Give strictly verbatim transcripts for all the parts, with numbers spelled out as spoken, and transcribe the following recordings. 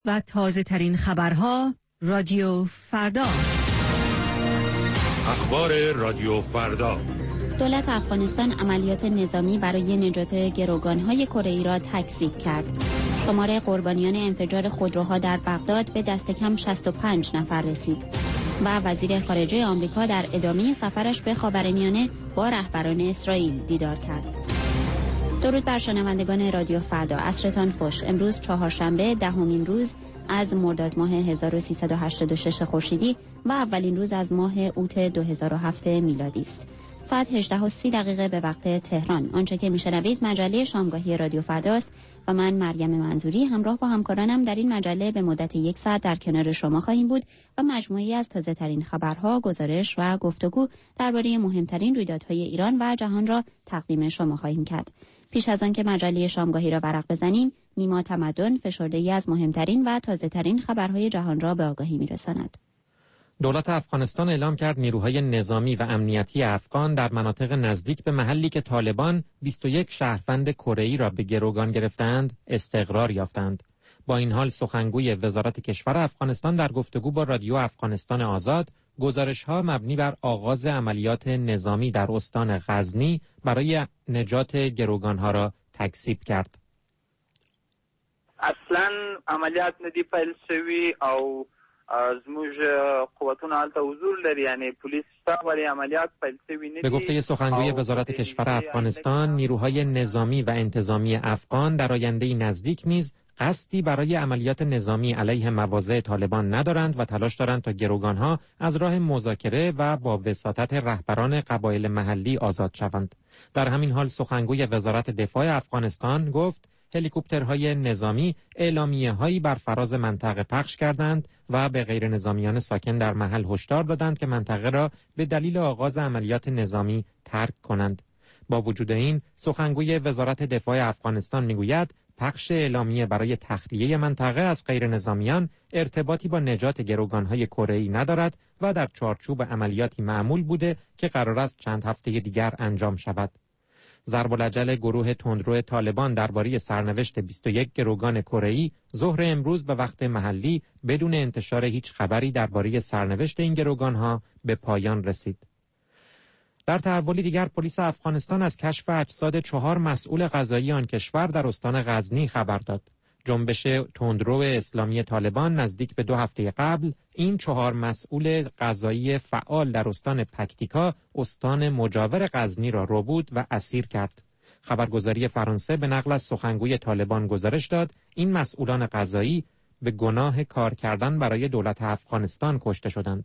و تازه ترین خبرها رادیو فردا. اخبار رادیو فردا. دولت افغانستان عملیات نظامی برای نجات گروگان‌های کره‌ای را تکذیب کرد. شمار قربانیان انفجار خودروها در بغداد به دست کم شصت و پنج نفر رسید. و وزیر خارجه آمریکا در ادامه سفرش به خاورمیانه با رهبران اسرائیل دیدار کرد. درود بر شنوندگان رادیو فردا. عصرتان خوش. امروز چهارشنبه دهمین روز از مرداد ماه هزار و سیصد و هشتاد و شش خورشیدی و اولین روز از ماه اوت دو هزار و هفت میلادی است. ساعت هجده و سی دقیقه به وقت تهران. آنچه که میشنوید مجله شامگاهی رادیو فرداست و من مریم منظوری همراه با همکارانم در این مجله به مدت یک ساعت در کنار شما خواهیم بود و مجموعی از تازه ترین خبرها، گزارش و گفتگو درباره مهمترین رویدادهای ایران و جهان را تقدیم شما خواهیم کرد. پیش از آن که مجله شامگاهی را ورق بزنیم، نیما تمدن فشرده‌ای از مهمترین و تازه ترین خبرهای جهان را به آگاهی میرساند. دولت افغانستان اعلام کرد نیروهای نظامی و امنیتی افغان در مناطق نزدیک به محلی که طالبان بیست و یک شهروند کره‌ای را به گروگان گرفتند استقرار یافتند. با این حال سخنگوی وزارت کشور افغانستان در گفتگو با رادیو افغانستان آزاد گزارش‌ها مبنی بر آغاز عملیات نظامی در استان غزنی برای نجات گروگان‌ها را تکذیب کرد. اصلاً عملیات ندی پیل شوی او زموږ قوتونه هلته حضور لري، یعنی پلیس شتا ولی عملیات پیل شوی ندی. به گفته سخنگوی وزارت کشور افغانستان، نیروهای نظامی و انتظامی افغان در آینده نزدیک نیز قصدی برای عملیات نظامی علیه مواضع طالبان ندارند و تلاش دارند تا گروگانها از راه مذاکره و با وساطت رهبران قبایل محلی آزاد شوند. در همین حال سخنگوی وزارت دفاع افغانستان گفت هلیکوپترهای نظامی اعلامیه‌هایی بر فراز منطقه پخش کردند و به غیر نظامیان ساکن در محل هشدار دادند که منطقه را به دلیل آغاز عملیات نظامی ترک کنند. با وجود این، سخنگوی وزارت دفاع افغانستان میگوید پخش اعلامیه برای تخلیه منطقه از غیر نظامیان ارتباطی با نجات گروگان‌های کره‌ای ندارد و در چارچوب عملیاتی معمول بوده که قرار است چند هفته دیگر انجام شود. ضرب الاجل گروه تندرو طالبان درباره سرنوشت بیست و یک گروگان کره‌ای ظهر امروز به وقت محلی بدون انتشار هیچ خبری درباره سرنوشت این گروگان‌ها به پایان رسید. در تحولی دیگر پلیس افغانستان از کشف اجساد چهار مسئول قضایی آن کشور در استان غزنی خبر داد. جنبش تندرو اسلامی طالبان نزدیک به دو هفته قبل این چهار مسئول قضایی فعال در استان پکتیکا استان مجاور غزنی را ربود و اسیر کرد. خبرگزاری فرانسه به نقل از سخنگوی طالبان گزارش داد این مسئولان قضایی به گناه کار کردن برای دولت افغانستان کشته شدند.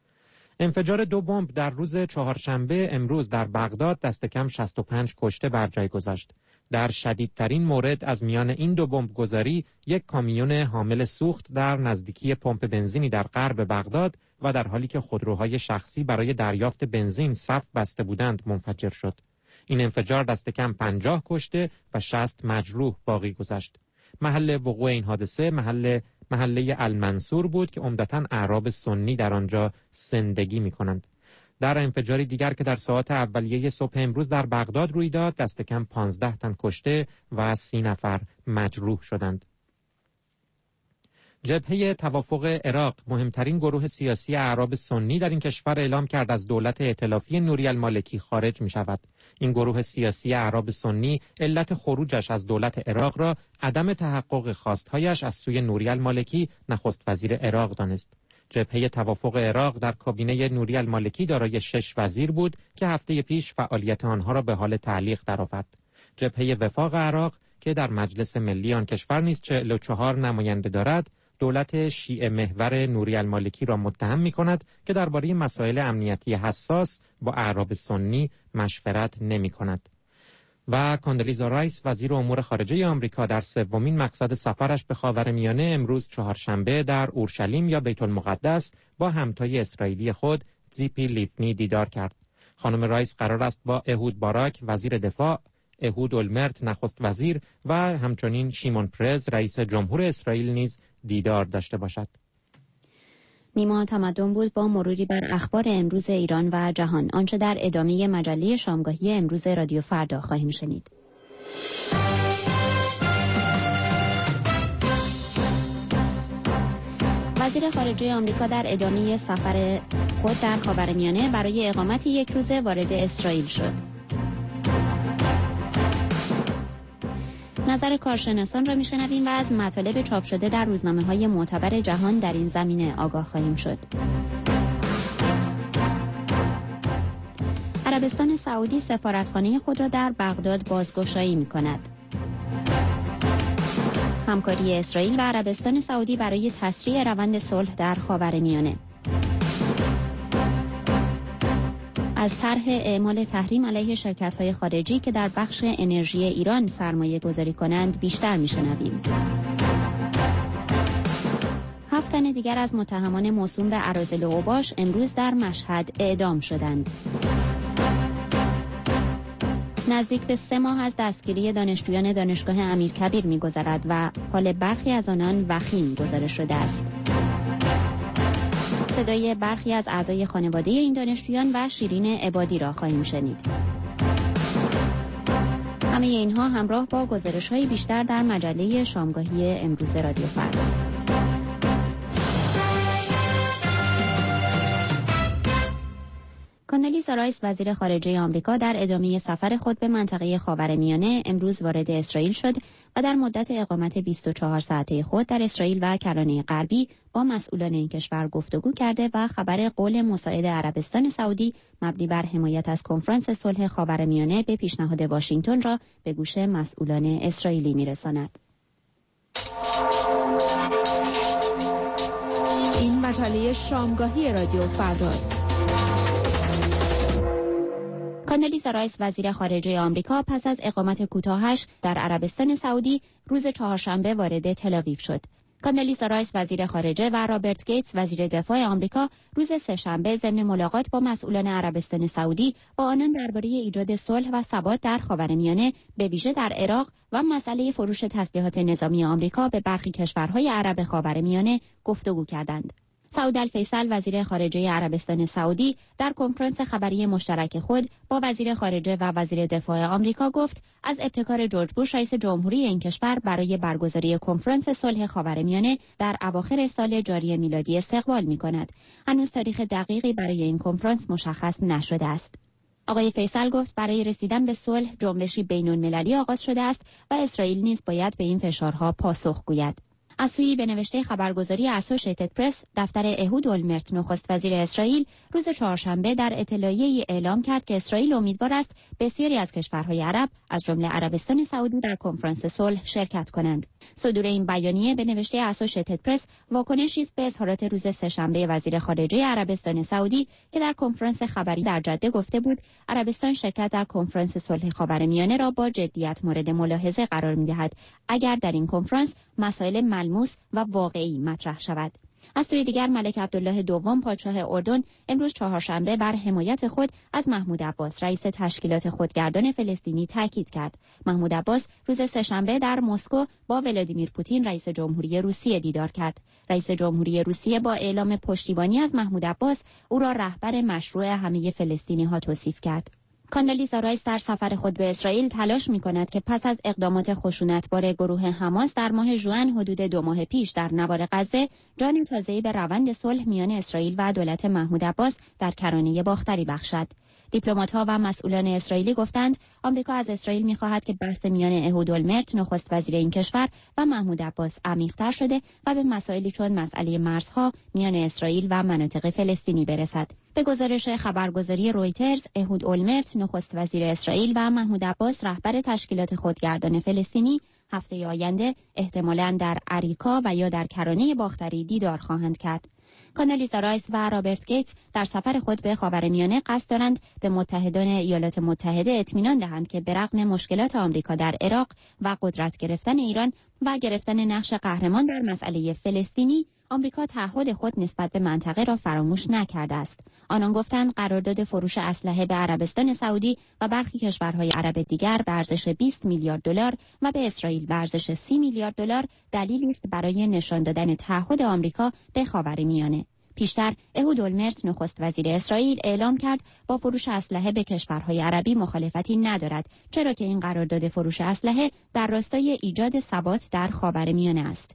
انفجار دو بمب در روز چهارشنبه امروز در بغداد دست کم شصت و پنج کشته بر جای گذاشت. در شدیدترین مورد از میان این دو بمب گذاری یک کامیون حامل سوخت در نزدیکی پمپ بنزینی در غرب بغداد و در حالی که خودروهای شخصی برای دریافت بنزین صف بسته بودند منفجر شد. این انفجار دست کم پنجاه کشته و شصت مجروح باقی گذاشت. محل وقوع این حادثه محل محله المنصور بود که عمدتاً اعراب سنی در آنجا زندگی می‌کنند. در انفجاری دیگر که در ساعات اولیه صبح امروز در بغداد روی داد دست کم پانزده تن کشته و سی نفر مجروح شدند. جبهه توافق عراق مهمترین گروه سیاسی اعراب سنی در این کشور اعلام کرد از دولت ائتلافی نوری المالکی خارج می شود. این گروه سیاسی اعراب سنی علت خروجش از دولت عراق را عدم تحقق خواستهایش از سوی نوری المالکی نخست وزیر عراق دانست. جبهه توافق عراق در کابینه نوری المالکی دارای شش وزیر بود که هفته پیش فعالیت آنها را به حال تعلیق درآورد. جبهه وفاق عراق که در مجلس ملی آن کشور نیز چهل و چهار نماینده دارد، دولت شیعه محور نوری المالکی را متهم می کند که درباره مسائل امنیتی حساس با اعراب سنی مشورت نمی کند. و کاندلیزا رایس وزیر امور خارجه آمریکا در سومین مقصد سفرش به خاورمیانه امروز چهارشنبه در اورشلیم یا بیت المقدس با همتای اسرائیلی خود زیپی لیفنی دیدار کرد. خانم رایس قرار است با اهود باراک وزیر دفاع، اهود اولمرت نخست وزیر و همچنین شیمون پرز رئیس جمهور اسرائیل نیز دیدار داشته باشد. نیما تمدن بود با مروری بر اخبار امروز ایران و جهان. آنچه در ادامه مجله شامگاهی امروز رادیو فردا خواهیم شنید. وزیر خارجه آمریکا در ادامه سفر خود در خاورمیانه برای اقامت یک روزه وارد اسرائیل شد. نظر کارشناسان را میشنویم و از مطالب چاپ شده در روزنامه‌های معتبر جهان در این زمینه آگاه خواهیم شد. عربستان سعودی سفارتخانه خود را در بغداد بازگشایی می‌کند. همکاری اسرائیل و عربستان سعودی برای تسریع روند صلح در خاورمیانه. از طرح اعمال تحریم علیه شرکت‌های خارجی که در بخش انرژی ایران سرمایه گذاری کنند بیشتر می‌شنویم. هفت تن دیگر از متهمان موسوم به اراذل اوباش امروز در مشهد اعدام شدند. نزدیک به سه ماه از دستگیری دانشجویان دانشگاه امیرکبیر می‌گذرد و حال برخی از آنان وخیم گزارش شده است. صدای برخی از اعضای خانواده این دانشجویان و شیرین عبادی را خواهیم شنید. همه اینها همراه با گزارش‌های بیشتر در مجله شامگاهی امروز رادیو فردا. کاندالیزا رایس وزیر خارجه آمریکا در ادامه سفر خود به منطقه خاورمیانه امروز وارد اسرائیل شد و در مدت اقامت بیست و چهار ساعته خود در اسرائیل و کرانه غربی با مسئولان این کشور گفتگو کرده و خبر قول مساعد عربستان سعودی مبنی بر حمایت از کنفرانس صلح خاورمیانه به پیشنهاد واشنگتن را به گوش مسئولان اسرائیلی می‌رساند. این مجله شامگاهی رادیو فرداست. کاندالیزا رایس وزیر خارجه آمریکا پس از اقامت کوتاهش در عربستان سعودی روز چهارشنبه وارد تل‌آویو شد. کاندالیزا رایس وزیر خارجه و رابرت گیتس وزیر دفاع آمریکا روز سه‌شنبه ضمن ملاقات با مسئولان عربستان سعودی با آنان درباره ایجاد صلح و ثبات در خاورمیانه به ویژه در عراق و مسئله فروش تسلیحات نظامی آمریکا به برخی کشورهای عرب خاورمیانه گفتگو کردند. سعود الفیصل وزیر خارجه عربستان سعودی در کنفرانس خبری مشترک خود با وزیر خارجه و وزیر دفاع آمریکا گفت از ابتکار جورج بوش رئیس جمهوری این کشور برای برگزاری کنفرانس صلح خاورمیانه در اواخر سال جاری میلادی استقبال می‌کند. هنوز تاریخ دقیقی برای این کنفرانس مشخص نشده است. آقای فیصل گفت برای رسیدن به صلح جنبشی بین‌المللی آغاز شده است و اسرائیل نیز باید به این فشارها پاسخ گوید. از سوی به نوشته خبرگزاری اسوشیتد پرس، دفتر اهود اولمرت نخست وزیر اسرائیل روز چهارشنبه در اطلاعیه‌ای اعلام کرد که اسرائیل امیدوار است بسیاری از کشورهای عرب از جمله عربستان سعودی در کنفرانس صلح شرکت کنند. صدور این بیانیه به نوشته اسوشیتد پرس واکنشی است به اظهارات روز سه‌شنبه وزیر خارجه عربستان سعودی که در کنفرانس خبری در جده گفته بود عربستان شرکت در کنفرانس صلح خاورمیانه را با جدیت مورد ملاحظه قرار می‌دهد اگر در این کنفرانس مسائل ملموس و واقعی مطرح شود. از سوی دیگر ملک عبدالله دوم پادشاه اردن امروز چهارشنبه بر حمایت خود از محمود عباس رئیس تشکیلات خودگردان فلسطینی تاکید کرد. محمود عباس روز سه‌شنبه در مسکو با ولادیمیر پوتین رئیس جمهوری روسیه دیدار کرد. رئیس جمهوری روسیه با اعلام پشتیبانی از محمود عباس او را رهبر مشروع همه فلسطینی‌ها توصیف کرد. کاندالیزا رایس در سفر خود به اسرائیل تلاش می‌کند که پس از اقدامات خشونتبار گروه حماس در ماه ژوئن حدود دو ماه پیش در نوار غزه جان تازه‌ای به روند صلح میان اسرائیل و دولت محمود عباس در کرانه باختری بخشد. دیپلمات‌ها و مسئولان اسرائیلی گفتند آمریکا از اسرائیل می‌خواهد که بحث میان اهود اولمرت نخست وزیر این کشور و محمود عباس عمیق‌تر شده و به مسائلی چون مسئله مرزها میان اسرائیل و مناطق فلسطینی برسد. به گزارش خبرگزاری رویترز، اهود اولمرت نخست وزیر اسرائیل و محمود عباس رهبر تشکیلات خودگردان فلسطینی هفته آینده احتمالاً در اریکا و یا در کرانه باختری دیدار خواهند کرد. کاندالیزا رایس و رابرت گیتس در سفر خود به خاورمیانه قصد دارند به متحدان ایالات متحده اطمینان دهند که به رغم مشکلات آمریکا در عراق و قدرت گرفتن ایران و گرفتن نقش قهرمان در مسئله فلسطینی، آمریکا تعهد خود نسبت به منطقه را فراموش نکرده است. آنان گفتند قرارداد فروش اسلحه به عربستان سعودی و برخی کشورهای عرب دیگر به ارزش بیست میلیارد دلار و به اسرائیل به ارزش سی میلیارد دلار دلیلی است برای نشان دادن تعهد آمریکا به خاورمیانه. پیشتر اهود اولمرت نخست وزیر اسرائیل اعلام کرد با فروش اسلحه به کشورهای عربی مخالفتی ندارد، چرا که این قرارداد فروش اسلحه در راستای ایجاد ثبات در خاورمیانه است.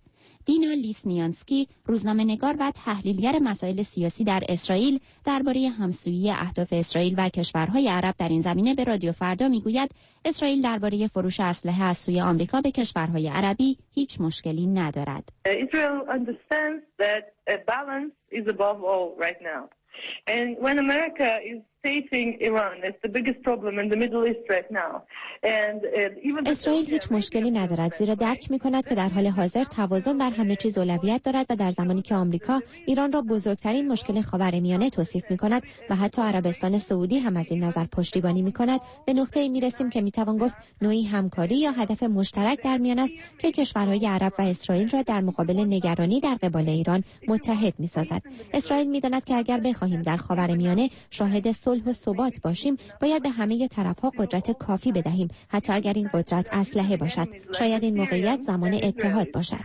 دینا لیسنیانسکی، روزنامه‌نگار و تحلیلگر مسائل سیاسی در اسرائیل، درباره همسویی اهداف اسرائیل و کشورهای عرب در این زمینه به رادیو فردا میگوید اسرائیل درباره فروش اسلحه از سوی آمریکا به کشورهای عربی هیچ مشکلی ندارد. Israel understands that a balance is above all right now. And when America is stating Iran as the biggest problem in the Middle East right now. And even اسرائیل هیچ مشکلی ندارد زیرا درک می‌کند که در حال حاضر توازن در همه چیز اولویت دارد و در زمانی که آمریکا ایران را بزرگترین مشکل خاورمیانه توصیف می‌کند و حتی عربستان سعودی هم از این نظر پشتیبانی می‌کند، به نقطه‌ای می‌رسیم که می‌توان گفت نوعی همکاری یا هدف مشترک در میان است که کشورهای عرب و اسرائیل را در مقابل نگرانی در قبال ایران متحد می‌سازد. اسرائیل می‌داند که اگر بخواهیم در خاورمیانه شاهد صلح و ثبات باشیم، باید به همه طرف‌ها قدرت کافی بدهیم، حتی اگر این قدرت اسلحه باشد. شاید این موقعیت زمان اتحاد باشد.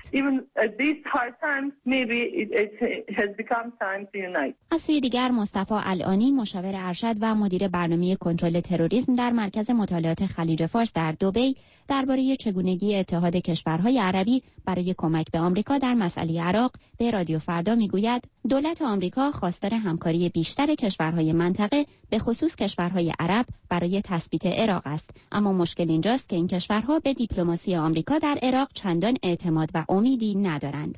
از سوی دیگر مصطفی العانی، مشاور ارشد و مدیر برنامه کنترل تروریسم در مرکز مطالعات خلیج فارس در دبی، درباره چگونگی اتحاد کشورهای عربی برای کمک به آمریکا در مسئله عراق به رادیو فردا میگوید دولت آمریکا خواستار همکاری بیشتر کشورهای منطقه به خصوص کشورهای عرب برای تثبیت عراق است، اما مشکل اینجاست که این کشورها به دیپلماسی آمریکا در عراق چندان اعتماد و امیدی ندارند.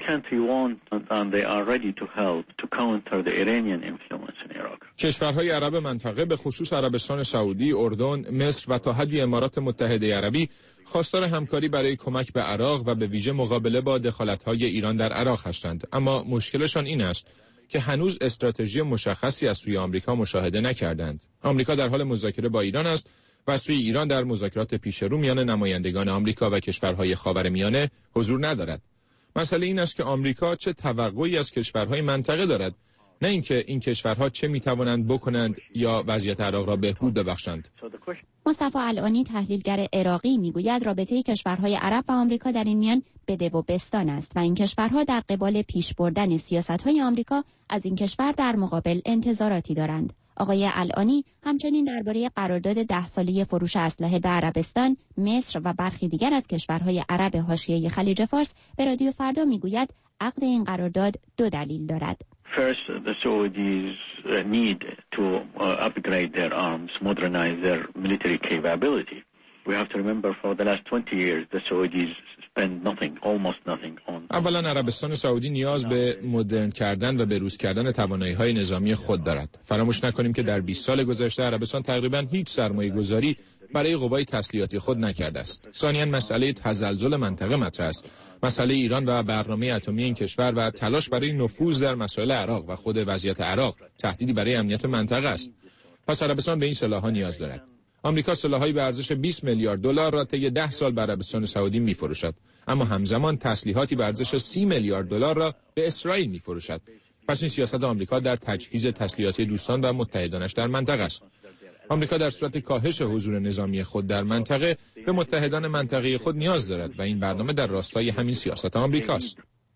کشورهای عرب منطقه به خصوص عربستان سعودی، اردن، مصر و تا حدی امارات متحده عربی خواستار همکاری برای کمک به عراق و به ویژه مقابله با دخالت‌های ایران در عراق هستند، اما مشکلشان این است که هنوز استراتژی مشخصی از سوی آمریکا مشاهده نکردند. آمریکا در حال مذاکره با ایران است و سوی ایران در مذاکرات پیشرو میان نمایندگان آمریکا و کشورهای خاورمیانه حضور ندارد. مسئله این است که آمریکا چه توقعی از کشورهای منطقه دارد، نه اینکه این کشورها چه میتوانند بکنند یا وضعیت عراق را بهبود ببخشند. مصطفی العانی، تحلیلگر عراقی، میگوید رابطه کشورهای عرب و آمریکا در این میان بده و بستان است و این کشورها در قبال پیش بردن سیاست‌های آمریکا از این کشور در مقابل انتظاراتی دارند. آقای العانی همچنین درباره قرارداد ده ساله فروش اسلحه به عربستان، مصر و برخی دیگر از کشورهای عرب حاشیه خلیج فارس به رادیو فردا میگوید عقد این قرارداد دو دلیل دارد. First, the Saudis need to upgrade their arms, modernize their military capability. We have to remember for the last twenty years the Saudis spend nothing, almost nothing on. اولا عربستان سعودی نیاز به مدرن کردن و بروز کردن توانایی‌های نظامی خود دارد. فراموش نکنیم که در بیست سال گذشته عربستان تقریباً هیچ سرمایه‌گذاری برای قوای تسلیحاتی خود نکرده است. ثانیاً مسئله تزلزل منطقه مطرح است. مسئله ایران و برنامه اتمی این کشور و تلاش برای نفوذ در مسائل عراق و خود وضعیت عراق تهدیدی برای امنیت منطقه است. پس عربستان به این سلاح‌ها نیاز دارد. آمریکا سلاح‌هایی به ارزش بیست میلیارد دلار را طی ده سال به عربستان سعودی می‌فروشد، اما همزمان تسلیحاتی به ارزش سی میلیارد دلار را به اسرائیل می‌فروشد. پس این سیاست آمریکا در تجهیز تسلیحاتی دوستان و متحدانش در منطقه است. آمریکا در صورت کاهش حضور نظامی خود در منطقه به متحدان منطقه‌ای خود نیاز دارد و این برنامه در راستای همین سیاست آمریکاست.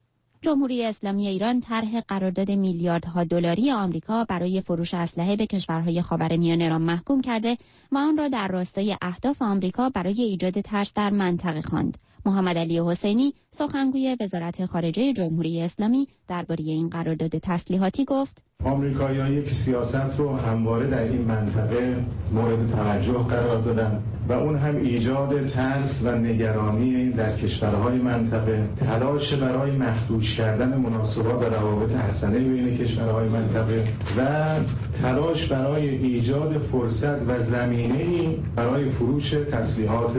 جمهوری اسلامی ایران طرح قرارداد میلیاردها دلاری آمریکا برای فروش اسلحه به کشورهای خاورمیانه را محکوم کرده و آن را در راستای اهداف آمریکا برای ایجاد ترس در منطقه خواند. محمد علی حسینی، سخنگوی وزارت خارجه جمهوری اسلامی، درباره این قرارداد تسلیحاتی گفت: آمریکایی‌ها یک سیاست رو همواره در این منطقه مورد توجه قرار دادن و اون هم ایجاد ترس و نگرانی در کشورهای منطقه، تلاش برای مخدوش کردن مناسبات و روابط حسنه بین کشورهای منطقه و تلاش برای ایجاد فرصت و زمینه‌ای برای فروش تسلیحات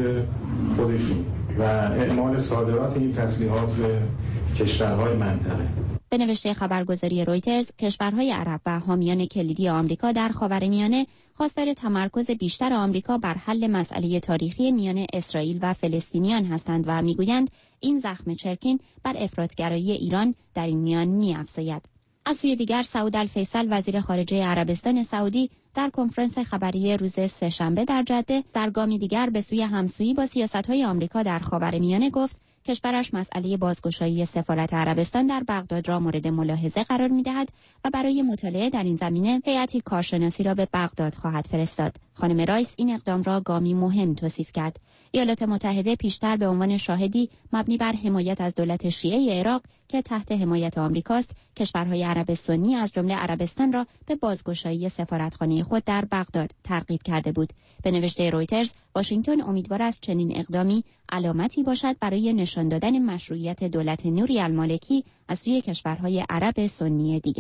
خودشون و اعمال صادرات این تسلیحات به کشورهای منطقه. به نوشته خبرگزاری رویترز، کشورهای عرب و حامیان کلیدی آمریکا در خاورمیانه خواستار تمرکز بیشتر آمریکا بر حل مسئله تاریخی میان اسرائیل و فلسطینیان هستند و میگویند این زخم چرکین بر افراطگرایی ایران در این میان می‌افزاید. از سوی دیگر، سعود الفیصل، وزیر خارجه عربستان سعودی، در کنفرانس خبری روز سه‌شنبه در جده در گامی دیگر به سوی همسویی با سیاست‌های آمریکا در خاورمیانه گفت کشورش مسئله بازگشایی سفارت عربستان در بغداد را مورد ملاحظه قرار می‌دهد و برای مطالعه در این زمینه هیئتی کارشناسی را به بغداد خواهد فرستاد. خانم رایس این اقدام را گامی مهم توصیف کرد. ایالات متحده پیشتر به عنوان شاهدی مبنی بر حمایت از دولت شیعه عراق که تحت حمایت آمریکاست، کشورهای عرب سنی از جمله عربستان را به بازگشایی سفارتخانه خود در بغداد ترغیب کرده بود. به نوشته رویترز، واشنگتن امیدوار است چنین اقدامی علامتی باشد برای نشان دادن مشروعیت دولت نوری المالکی از سوی کشورهای عرب سنی دیگر.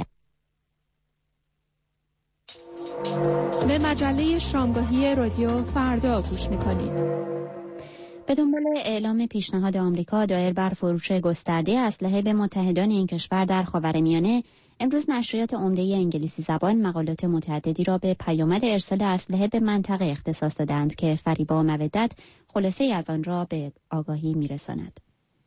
به مجله شامگاهی رادیو فردا گوش می‌کنید. به دنبال اعلام پیشنهاد آمریکا دایر بر فروش گسترده اسلحه به متحدان این کشور در خاورمیانه، امروز نشریات عمده انگلیسی زبان مقالات متعددی را به پیامد ارسال اسلحه به منطقه اختصاص دادند که فریبا مودت خلاصه از آن را به آگاهی می‌رساند.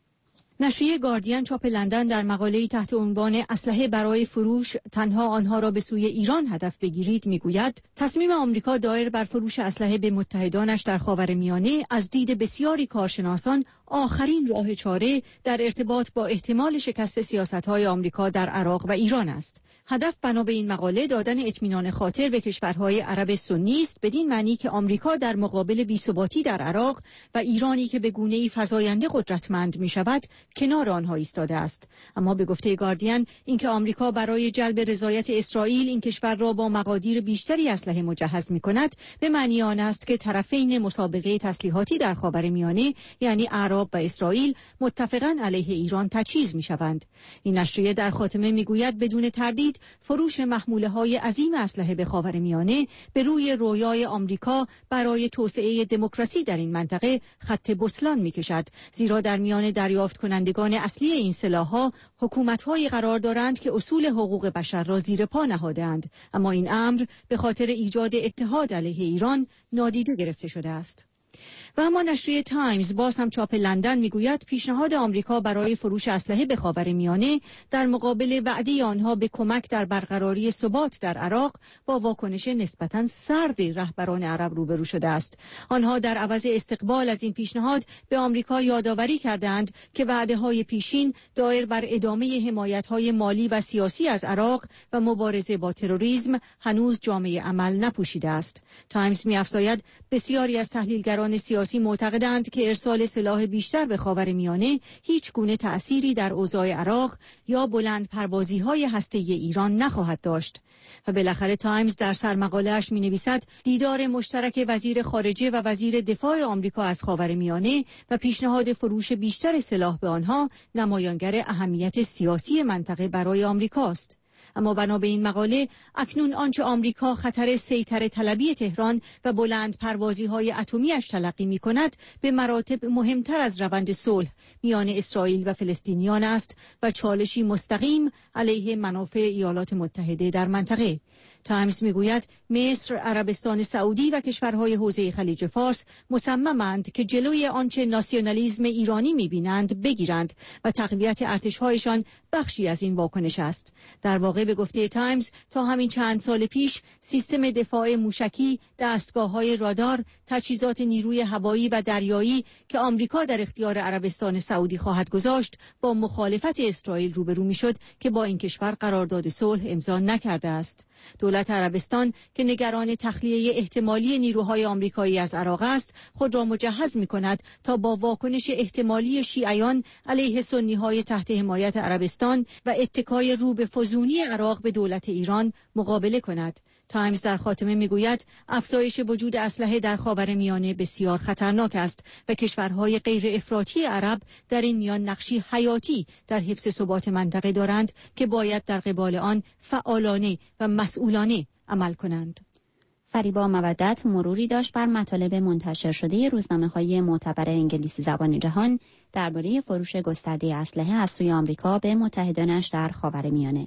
نشریه گاردین چاپ لندن در مقاله‌ای تحت عنوان اسلحه برای فروش تنها آنها را به سوی ایران هدف بگیرید میگوید تصمیم آمریکا دایر بر فروش اسلحه به متحدانش در خاورمیانه از دید بسیاری کارشناسان آخرین راه چاره در ارتباط با احتمال شکست سیاست‌های آمریکا در عراق و ایران است. هدف بنا به این مقاله دادن اطمینان خاطر به کشورهای عرب سنی است، بدین معنی که آمریکا در مقابل بی‌ثباتی در عراق و ایرانی که به گونه‌ای فزاینده قدرتمند می‌شود کنار آنها ایستاده است. اما به گفته گاردین اینکه آمریکا برای جلب رضایت اسرائیل این کشور را با مقادیر بیشتری اسلحه مجهز می‌کند، به معنی آن است که طرفین مسابقه تسلیحاتی در خاورمیانه یعنی عرب و اسرائیل متفقاً علیه ایران تجهیز می‌شوند. این نشریه در خاتمه می‌گوید بدون تردید فروش محموله‌های عظیم اسلحه به خاورمیانه به روی رویای آمریکا برای توسعه دموکراسی در این منطقه خط بطلان می‌کشد، زیرا در میان دریافت کنندگان اصلی این سلاح‌ها حکومت‌هایی قرار دارند که اصول حقوق بشر را زیر پا نهاده‌اند، اما این امر به خاطر ایجاد اتحاد علیه ایران نادیده گرفته شده است. و اما نشریه تایمز باز هم چاپ لندن میگوید پیشنهاد آمریکا برای فروش اسلحه به خاورمیانه در مقابل وعده آنها به کمک در برقراری ثبات در عراق با واکنش نسبتاً سرد رهبران عرب روبرو شده است. آنها در عوض استقبال از این پیشنهاد به آمریکا یادآوری کردند که وعده‌های پیشین دایر بر ادامه حمایت‌های مالی و سیاسی از عراق و مبارزه با تروریسم هنوز جامعه عمل نپوشیده است. تایمز می‌افزاید بسیاری از تحلیلگران سیاسی معتقدند که ارسال سلاح بیشتر به خاورمیانه هیچ گونه تأثیری در اوضاع عراق یا بلند پروازی‌های هسته‌ای ایران نخواهد داشت. و بالاخره تایمز در سرمقاله‌اش می‌نویسد دیدار مشترک وزیر خارجه و وزیر دفاع آمریکا از خاورمیانه و پیشنهاد فروش بیشتر سلاح به آنها نمایانگر اهمیت سیاسی منطقه برای آمریکاست. اما بنا به این مقاله اکنون آنچه آمریکا خطر سیطره طلبی تهران و بلند پروازی های اتمی‌اش تلقی می کند به مراتب مهمتر از روند صلح میان اسرائیل و فلسطینیان است و چالشی مستقیم علیه منافع ایالات متحده در منطقه. تایمز میگوید مصر، عربستان سعودی و کشورهای حوزه خلیج فارس مصممند که جلوی آنچه ناسیونالیسم ایرانی میبینند بگیرند و تقویت ارتش‌هایشان بخشی از این واکنش است. در واقع به گفته تایمز تا همین چند سال پیش سیستم دفاع موشکی، دستگاه‌های رادار، تجهیزات نیروی هوایی و دریایی که آمریکا در اختیار عربستان سعودی خواهد گذاشت با مخالفت اسرائیل روبرو میشد که با این کشور قرارداد صلح امضا نکرده است. دولت عربستان که نگران تخلیه احتمالی نیروهای آمریکایی از عراق است، خود را مجهز می‌کند تا با واکنش احتمالی شیعیان علیه سنی‌های تحت حمایت عربستان و اتکای رو به فزونی عراق به دولت ایران مقابله کند. تایمز در خاتمه میگوید افزایش وجود اسلحه در خاورمیانه بسیار خطرناک است و کشورهای غیر افراطی عرب در این میان نقشی حیاتی در حفظ ثبات منطقه دارند که باید در قبال آن فعالانه و مسئولانه عمل کنند. فریبا مودت مروری داشت بر مطالب منتشر شده روزنامه‌های معتبر انگلیسی زبان جهان درباره فروش گسترده اسلحه از سوی آمریکا به متحدانش در خاورمیانه.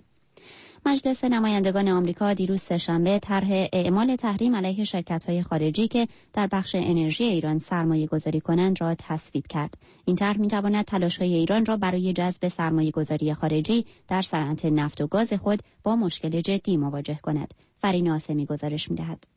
مجلس نمایندگان آمریکا دیروز سه‌شنبه طرح اعمال تحریم علیه شرکت‌های خارجی که در بخش انرژی ایران سرمایه‌گذاری کنند را تصویب کرد. این طرح می‌تواند تلاش‌های ایران را برای جذب سرمایه‌گذاری خارجی در صنعت نفت و گاز خود با مشکل جدی مواجه کند. فرین آسمی گزارش می‌دهد.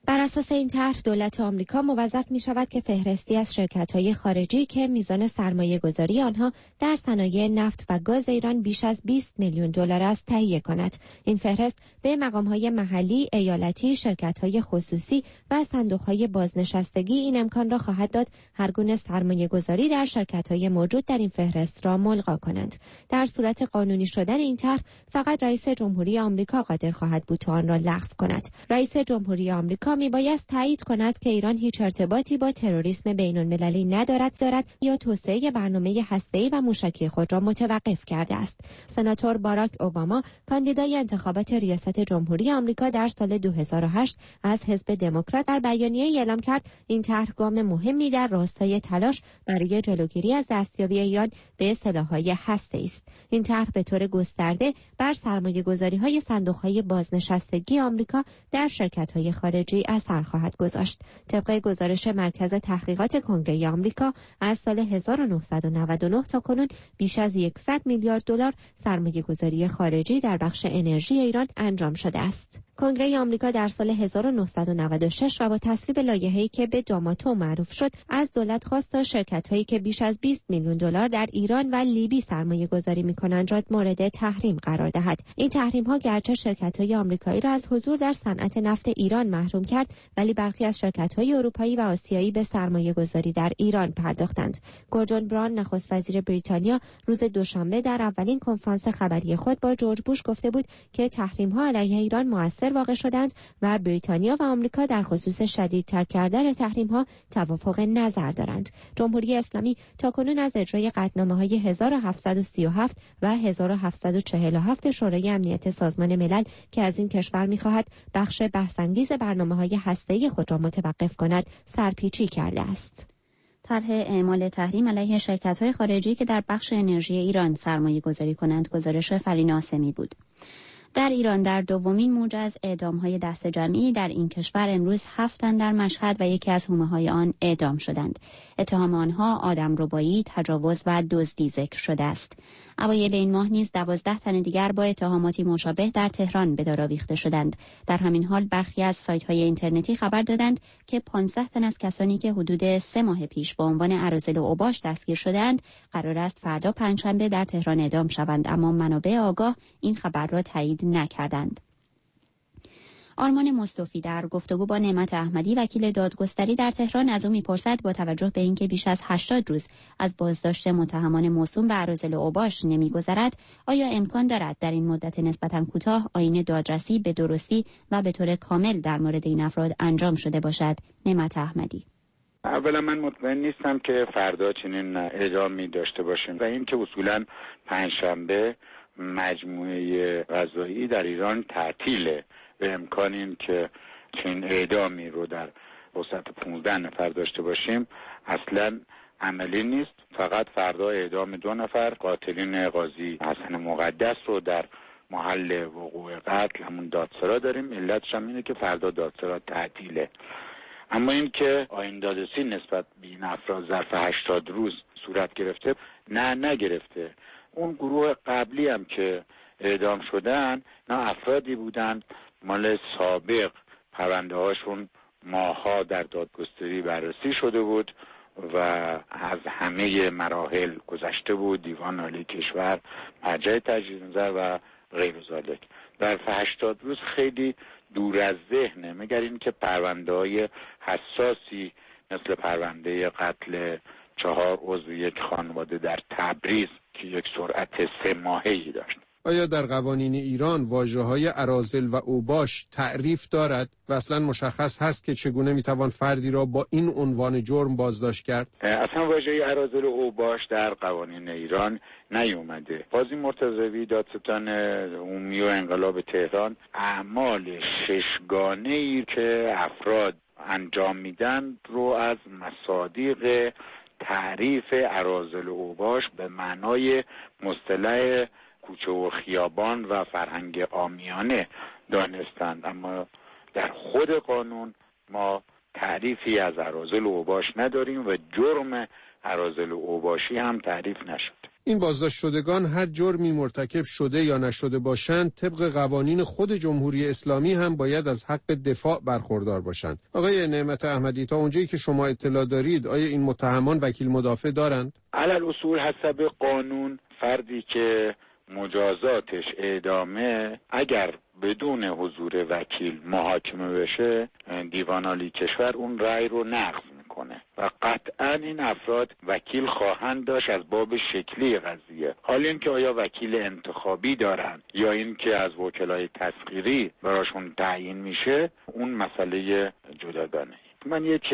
بر اساس این طرح دولت آمریکا موظف می شود که فهرستی از شرکت‌های خارجی که میزان سرمایه‌گذاری آنها در صنایع نفت و گاز ایران بیش از بیست میلیون دلار است تهیه کند. این فهرست به مقام‌های محلی، ایالتی، شرکت‌های خصوصی و صندوق‌های بازنشستگی این امکان را خواهد داد هر گونه سرمایه‌گذاری در شرکت‌های موجود در این فهرست را ملغا کنند. در صورت قانونی شدن این طرح فقط رئیس جمهوری آمریکا قادر خواهد بود تا آن را لغو کند. رئیس جمهوری آمریکا میبایست تایید کند که ایران هیچ ارتباطی با تروریسم بین‌المللی ندارد دارد یا توسعه برنامه هسته‌ای و موشکی خود را متوقف کرده است. سناتور باراک اوباما کاندیدای انتخابات ریاست جمهوری آمریکا در سال دو هزار و هشت از حزب دموکرات در بیانیه‌ای اعلام کرد این طرح گام مهمی در راستای تلاش برای جلوگیری از دستیابی ایران به سلاح‌های هسته‌ای است. این طرح به طور گسترده بر سرمایه‌گذاری‌های صندوق‌های بازنشستگی آمریکا در شرکت‌های خارجی اثر خواهد گذاشت. طبق گزارش مرکز تحقیقات کنگره آمریکا از سال هزار و نهصد و نود و نه تا کنون بیش از صد میلیارد دلار سرمایه‌گذاری خارجی در بخش انرژی ایران انجام شده است. کنگره آمریکا در سال هزار و نهصد و نود و شش و با تصویب لایحه‌ای که به داماتو معروف شد از دولت خواست تا شرکت‌هایی که بیش از بیست میلیون دلار در ایران و لیبی سرمایه‌گذاری می‌کنند را مورد تحریم قرار دهد. این تحریم‌ها گرچه شرکت‌های آمریکایی را از حضور در صنعت نفت ایران محروم کرد، ولی برخی از شرکت‌های اروپایی و آسیایی به سرمایه‌گذاری در ایران پرداختند. گوردون براون نخست وزیر بریتانیا روز دوشنبه در اولین کنفرانس خبری خود با جورج بوش گفته بود که تحریم‌ها علیه ایران مؤثر واقع شدند و بریتانیا و آمریکا در خصوص شدیدتر کردن تحریم‌ها توافق نظر دارند. جمهوری اسلامی تاکنون از اجرای قطعنامه‌های هزار و هفتصد و سی و هفت و هزار و هفتصد و چهل و هفت شورای امنیت سازمان ملل که از این کشور می‌خواهد بخش بحث‌انگیز برنامه‌های هسته‌ای خود را متوقف کند سرپیچی کرده است. طرح اعمال تحریم علیه شرکت‌های خارجی که در بخش انرژی ایران سرمایه‌گذاری کنند گزارش فرینا سمی بود. در ایران در دومین موج از اعدام‌های دست جمعی در این کشور امروز هفت تن در مشهد و یکی از حومه‌های آن اعدام شدند. اتهام آنها آدمربایی، تجاوز و دزدی ذکر شده است. اوایل این ماه نیز دوازده تن دیگر با اتهاماتی مشابه در تهران به دار آویخته شدند. در همین حال برخی از سایت‌های اینترنتی خبر دادند که پانزده تن از کسانی که حدود سه ماه پیش با عنوان اراذل و اوباش دستگیر شدند قرار است فردا پنجشنبه در تهران اعدام شوند، اما منابع آگاه این خبر را تایید نکردند. آرمان مصطفی در گفتگو با نعمت احمدی وکیل دادگستری در تهران از او میپرسد با توجه به اینکه بیش از هشتاد روز از بازداشت متهمان موسوم به اراذل اوباش نمیگذرد، آیا امکان دارد در این مدت نسبتاً کوتاه آیین دادرسی به درستی و به طور کامل در مورد این افراد انجام شده باشد؟ نعمت احمدی: اولا من مطمئن نیستم که فردا چنین اعدامی داشته باشیم و این که اصولا پنجشنبه مجموعه قضایی در ایران تعطیله، به امکان این که چنین اعدامی رو در وسط پانزده نفر داشته باشیم اصلا عملی نیست. فقط فردا اعدام دو نفر قاتلین قاضی حسن مقدس رو در محل وقوع قتل همون دادسرا داریم. علتش هم اینه که فردا دادسرا تعطیله. اما این که آیین دادرسی نسبت به این افراد ظرف هشتاد روز صورت گرفته، نه نگرفته. اون گروه قبلی هم که اعدام شدن نه افرادی بودن مال سابق پرونده هاشون ماها در دادگستری بررسی شده بود و از همه مراحل گذشته بود، دیوان عالی کشور، مرجع تجدید نظر و غیر ذالک. در هشتاد روز خیلی دور از ذهنه، مگر این که پرونده های حساسی مثل پرونده قتل چهار عضو یک خانواده در تبریز که یک سرعت سه ماهه‌ای داشت. آیا در قوانین ایران واژه‌های اراذل و اوباش تعریف دارد و اصلا مشخص هست که چگونه میتوان فردی را با این عنوان جرم بازداشت کرد؟ اصلا واژه اراذل و اوباش در قوانین ایران نیومده. قاضی مرتضوی دادستان عمومی و انقلاب تهران اعمال ششگانه‌ای که افراد انجام میدن رو از مصادیق تعریف اراذل و اوباش به معنای مصطلح کوچه و خیابان و فرهنگ عامیانه دانستند، اما در خود قانون ما تعریفی از اراذل و اوباش نداریم و جرم اراذل و اوباشی هم تعریف نشد. این بازداشت شدگان هر جرمی مرتکب شده یا نشده باشند طبق قوانین خود جمهوری اسلامی هم باید از حق دفاع برخوردار باشند. آقای نعمت احمدی، تا اونجایی که شما اطلاع دارید آیا این متهمان وکیل مدافع دارند؟ علل اصول حسب قانون فردی که مجازاتش اعدامه اگر بدون حضور وکیل محاکمه بشه، دیوان عالی کشور اون رأی رو نقض میکنه و قطعا این افراد وکیل خواهند داشت از باب شکلی قضیه. حالا این که آیا وکیل انتخابی دارن یا این که از وکلای تسخیری براشون تعیین میشه، اون مسئله جداگانه. من یک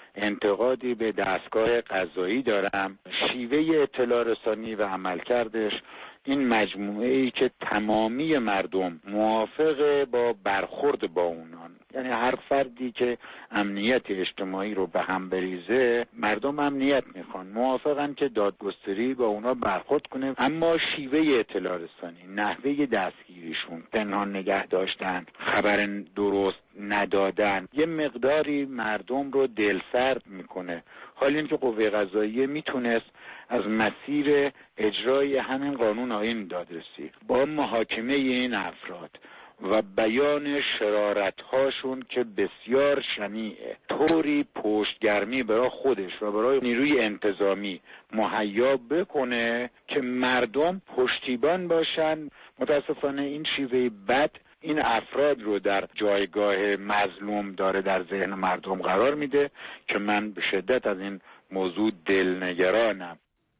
انتقادی به دستگاه قضایی دارم. شیوه اطلاع رسانی و عملکردش این مجموعه ای که تمامی مردم موافق با برخورد با اونان، یعنی هر فردی که امنیت اجتماعی رو به هم بریزه، مردم امنیت میخوان، موافقن که دادگستری با اونا برخورد کنه، اما شیوه اطلاع رسانی، نحوه دستگیریشون، پنهان نگه داشتن، خبر درست ندادن، یه مقداری مردم رو دلسرد میکنه. حالا اینکه قوه قضاییه میتونست از مسیر اجرای همین قانون آیین دادرسی با محاکمه این افراد و بیان شرارت‌هاشون که بسیار شنیعه، طوری پشتگرمی برای خودش و برای نیروی انتظامی مهیا بکنه که مردم پشتیبان باشن. متاسفانه این شیوه بد این افراد رو در جایگاه مظلوم داره در ذهن مردم قرار میده که من به شدت از این موضوع دلنگرانم.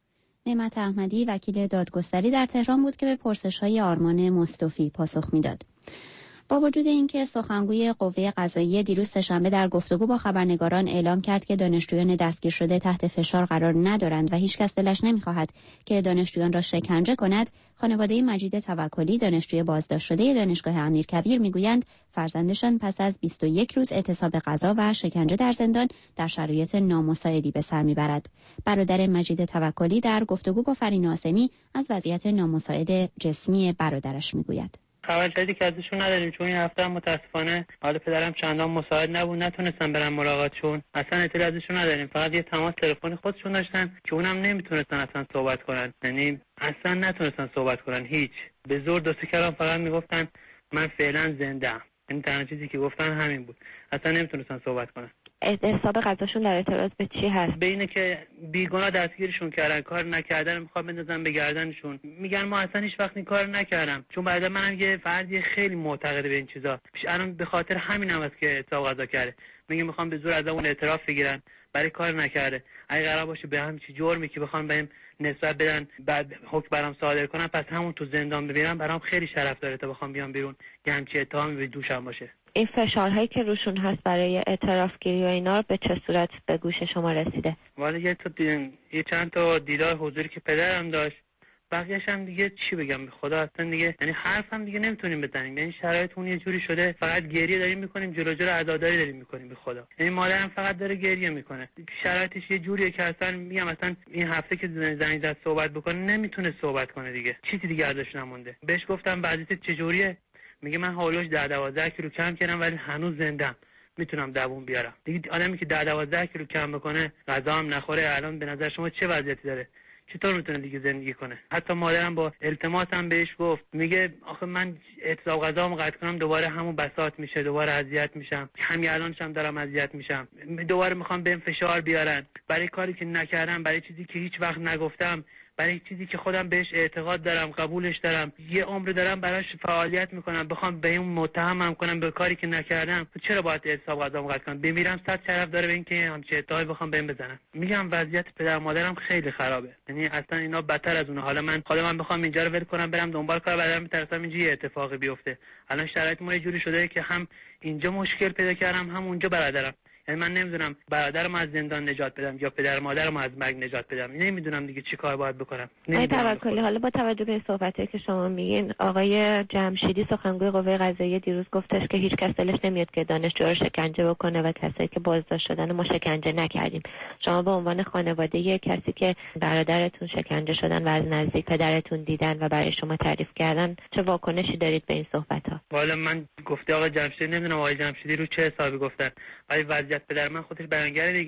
نعمت احمدی وکیل دادگستری در تهران بود که به پرسش‌های آرمان مصطفی پاسخ میداد. با وجود اینکه سخنگوی قوه قضاییه دیروز سه‌شنبه در گفتگو با خبرنگاران اعلام کرد که دانشجویان دستگیر شده تحت فشار قرار ندارند و هیچ کس دلش نمی‌خواهد که دانشجویان را شکنجه کند، خانواده مجید توکلی دانشجوی بازداشت شده دانشگاه امیرکبیر میگویند فرزندشان پس از بیست و یک روز اعتصاب غذا و شکنجه در زندان در شرایط نامساعدی به سر میبرد. برادر مجید توکلی در گفتگو با فرین آسمی از وضعیت نامساعد جسمی برادرش میگوید. خبر جدیدی که ازشون نداریم، چون این هفته هم متاسفانه حال پدرم چندان مساعد نبود، نتونستن برن ملاقاتشون، اصلا اطلاعی ازشون نداریم. فقط یه تماس تلفنی خودشون داشتن که اونم نمیتونستن اصلا صحبت کنن، یعنی اصلا نتونستن صحبت کنن، هیچ. به زور دو سه کلام فقط میگفتن من فعلا زنده ام، این تنها چیزی که گفتن همین بود، اصلا نمیتونستن صحبت کنن. اعتصاب غذاشون در اعتراض به چی هست؟ به اینه که بیگناه دستگیرشون کردن، کار نکردن میخوام بندازن به گردنشون. میگن ما اصلا هیچ وقت این کار نکردم، چون بعد منم یه فردی خیلی معتقد به این چیزا، الان به خاطر همینم است که اعتصاب غذا کرده. میگه میخوام به زور از اون اعتراف بگیرن برای کار نکرده. اگه قرار باشه به همین جرمی که بخوام بهم نسبت بدن بعد حکم برام صادر کنن، پس همون تو زندان ببینم برام خیلی شرف داره تا بخوام بیام بیرون که همچین اتهامی به دوشم باشه. این فشارهایی که روشون هست برای اعتراف گیری و اینا به چه صورت به گوش شما رسیده؟ والا یه تا دیدن. یه چند تا دیدار حضوری که پدرم داشت، بقیه‌اش هم دیگه چی بگم به خدا، اصلا دیگه یعنی حرفم دیگه نمیتونیم بزنیم، یعنی شرایطمون یه جوری شده فقط گریه داریم میکنیم، جلو جلو عزاداری داریم میکنیم به خدا. یعنی مادرم فقط داره گریه میکنه، شرایطش یه جوریه که اصلا میگم اصلا این هفته که زنگ زد صحبت بکنه نمیتونه صحبت کنه دیگه، چیزی دیگه ازش نمونده. بهش گفتم وضعیت چجوریه، میگه من حالوش ده دوازده کیلو کم کردم ولی هنوز زندم، میتونم دووم بیارم. دیگه آدمی که ده دوازده کیلو کم بکنه، غذا هم نخوره، الان به نظر شما چه وضعیتی داره؟ چطور میتونه دیگه زندگی کنه؟ حتی مادرم با التماسم بهش گفت، میگه آخه من اعتصاب غذامو قطع کنم دوباره همون بساط میشه، دوباره اذیت میشم، همین الانش هم دارم اذیت میشم، دوباره میخوام بهم فشار بیارن برای کاری که نکردم، برای چیزی که هیچ وقت نگفتم، برای چیزی که خودم بهش اعتقاد دارم، قبولش دارم، یه عمر دارم براش فعالیت میکنم، بخوام به اون متهمم کنم به کاری که نکردم، چرا باید اعتصاب غذامو قطع کنم؟ بمیرم صد شرف داره به اینکه همچین اتهامی بخوام بهم بزنن. میگم وضعیت پدر مادرم خیلی خرابه، یعنی اصلا اینا بدتر از اونه. حالا من خودم من بخوام اینجا رو ول کنم برم دنبال کار، بعدم میترسم اینجا یه اتفاقی بیفته. الان شرایط ما یه جوری شده که هم اینجا مشکل پیدا کردم، هم اونجا برادرم، یعنی من نمیدونم برادرم از زندان نجات بدم یا پدر مادرم از مرگ نجات بدم، نمیدونم دیگه چی کار باید بکنم. آقای توکلی، حالا با توجه به این صحبتی که شما میگین، آقای جمشیدی سخنگوی قوه قضاییه دیروز گفتش که هیچ کس دلش نمیاد که دانشجو رو شکنجه بکنه و کسایی که بازداشت شدن ما شکنجه نکردیم. شما به عنوان خانواده کسی که برادرتون شکنجه شدن و از نزدیک پدرتون دیدن و برای شما تعریف کردن، چه واکنشی دارید به این صحبت‌ها؟ والا من گفته آقای جمشیدی نمیدونم آقای جمشیدی رو چه حسابی گفتن، ولی وضعیت پدر من خودش بیانگر دیگه.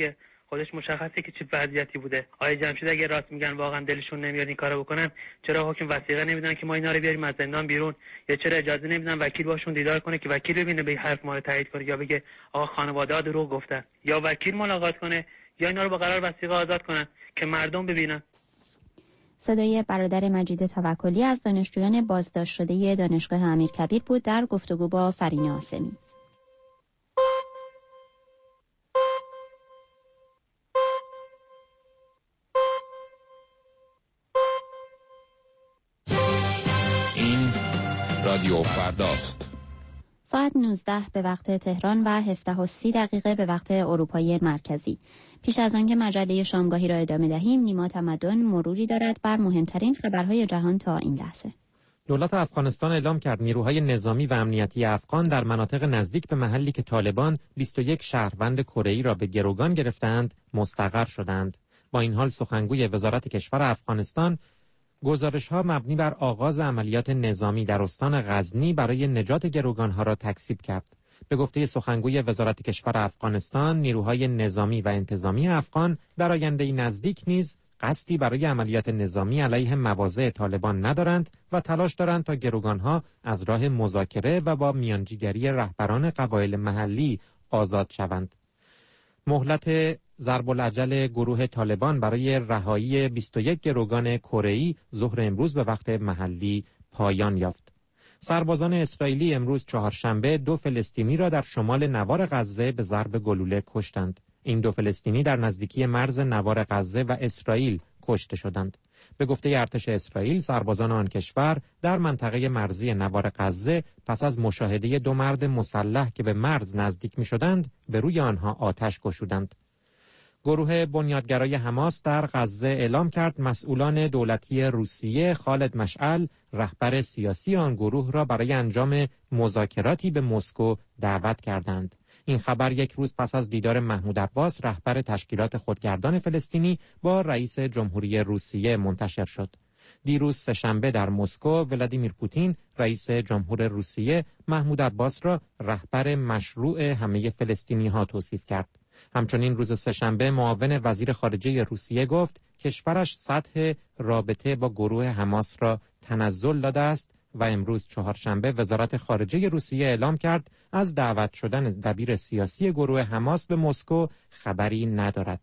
خودش مشخصه که چه وضعیتی بوده. آقای جمشید اگه راست میگن واقعا دلشون نمیاد این کارو بکنن، چرا حکم وثیقه نمیدن که ما اینا رو بیاریم از زندان بیرون، یا چرا اجازه نمیدن وکیل باشون دیدار کنه که وکیل ببینه به حرف ما رو تایید کنه، یا بگه آقا خانواده ها دروغ گفتن، یا وکیل ملاقات کنه یا اینا رو با قرار وثیقه آزاد کنن که مردم ببینن. صدای برادر مجید توکلی از دانشجویان بازداشت شده دانشگاه امیرکبیر بود در گفتگو با فرین آسمی. این رادیو فرداست. ساعت نوزده به وقت تهران و هفده و سی دقیقه به وقت اروپای مرکزی. پیش از آنکه مجله شامگاهی را ادامه دهیم، نیما تمدن مروری دارد بر مهمترین خبرهای جهان تا این لحظه. دولت افغانستان اعلام کرد نیروهای نظامی و امنیتی افغان در مناطق نزدیک به محلی که طالبان بیست و یک شهروند کره‌ای را به گروگان گرفتند مستقر شدند. با این حال سخنگوی وزارت کشور افغانستان گزارش‌ها مبنی بر آغاز عملیات نظامی در استان غزنی برای نجات گروگان‌ها را تکذیب کرد. به گفته سخنگوی وزارت کشور افغانستان، نیروهای نظامی و انتظامی افغان در آینده نزدیک نیز قصدی برای عملیات نظامی علیه مواضع طالبان ندارند و تلاش دارند تا گروگان‌ها از راه مذاکره و با میانجیگری رهبران قبایل محلی آزاد شوند. مهلت ضرب العجل گروه طالبان برای رهایی بیست و یک گروگان کره‌ای ظهر امروز به وقت محلی پایان یافت. سربازان اسرائیلی امروز چهارشنبه دو فلسطینی را در شمال نوار غزه به ضرب گلوله کشتند. این دو فلسطینی در نزدیکی مرز نوار غزه و اسرائیل کشته شدند. به گفته ارتش اسرائیل، سربازان آن کشور در منطقه مرزی نوار غزه پس از مشاهده دو مرد مسلح که به مرز نزدیک می شدند، به روی آنها آتش گشودند. گروه بنیادگرای حماس در غزه اعلام کرد مسئولان دولتی روسیه خالد مشعل رهبر سیاسی آن گروه را برای انجام مذاکراتی به مسکو دعوت کردند. این خبر یک روز پس از دیدار محمود عباس رهبر تشکیلات خودگردان فلسطینی با رئیس جمهوری روسیه منتشر شد. دیروز سه‌شنبه در مسکو ولادیمیر پوتین رئیس جمهور روسیه محمود عباس را رهبر مشروع همه فلسطینی‌ها توصیف کرد. همچنین روز سه‌شنبه معاون وزیر خارجه روسیه گفت کشورش سطح رابطه با گروه حماس را تنزل داده است و امروز چهارشنبه وزارت خارجه روسیه اعلام کرد از دعوت شدن دبیر سیاسی گروه حماس به مسکو خبری ندارد.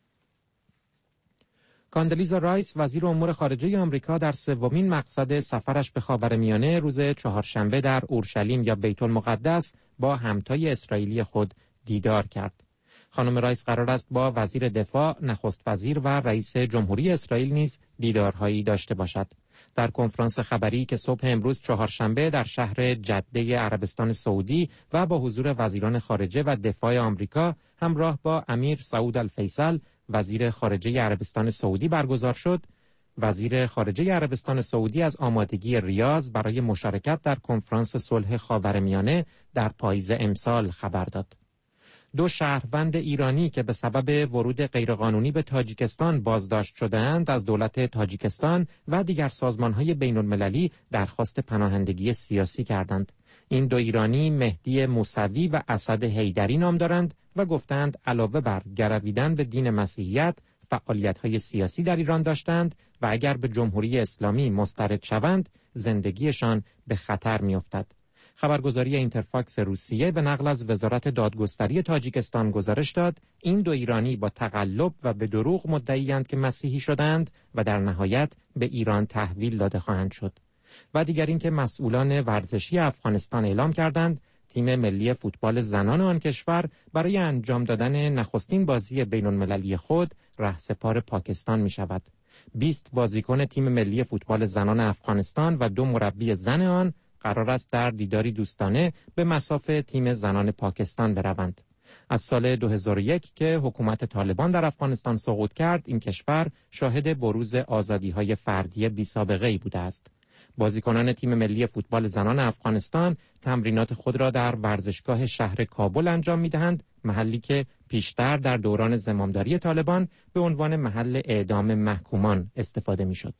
کاندلیزا رایس وزیر امور خارجه آمریکا در سومین مقصد سفرش به خاورمیانه روز چهارشنبه در اورشلیم یا بیت المقدس با همتای اسرائیلی خود دیدار کرد. خانم رایس قرار است با وزیر دفاع، نخست وزیر و رئیس جمهوری اسرائیل نیز دیدارهایی داشته باشد. در کنفرانس خبری که صبح امروز چهارشنبه در شهر جده عربستان سعودی و با حضور وزیران خارجه و دفاع آمریکا همراه با امیر سعود الفیصل وزیر خارجه عربستان سعودی برگزار شد، وزیر خارجه عربستان سعودی از آمادگی ریاض برای مشارکت در کنفرانس صلح خاورمیانه در پاییز امسال خبر داد. دو شهروند ایرانی که به سبب ورود غیرقانونی به تاجیکستان بازداشت شده‌اند از دولت تاجیکستان و دیگر سازمان‌های بین‌المللی درخواست پناهندگی سیاسی کردند. این دو ایرانی مهدی موسوی و اسد حیدری نام دارند و گفتند علاوه بر گرویدن به دین مسیحیت، فعالیت‌های سیاسی در ایران داشتند و اگر به جمهوری اسلامی مسترد شوند، زندگیشان به خطر می‌افتد. خبرگزاری اینترفاکس روسیه به نقل از وزارت دادگستری تاجیکستان گزارش داد این دو ایرانی با تقلب و به دروغ مدعی‌اند که مسیحی شدند و در نهایت به ایران تحویل داده خواهند شد. و دیگر اینکه مسئولان ورزشی افغانستان اعلام کردند تیم ملی فوتبال زنان آن کشور برای انجام دادن نخستین بازی بین‌المللی خود رهسپار پاکستان می شود. بیست بازیکن تیم ملی فوتبال زنان افغانستان و دو مربی زن آن قرار است در دیداری دوستانه به مصاف تیم زنان پاکستان بروند. از سال دو هزار و یک که حکومت طالبان در افغانستان سقوط کرد، این کشور شاهد بروز آزادی‌های فردی بی‌سابقه‌ای بوده است. بازیکنان تیم ملی فوتبال زنان افغانستان تمرینات خود را در ورزشگاه شهر کابل انجام می‌دهند، محلی که پیشتر در دوران زمامداری طالبان به عنوان محل اعدام محکومان استفاده می‌شد.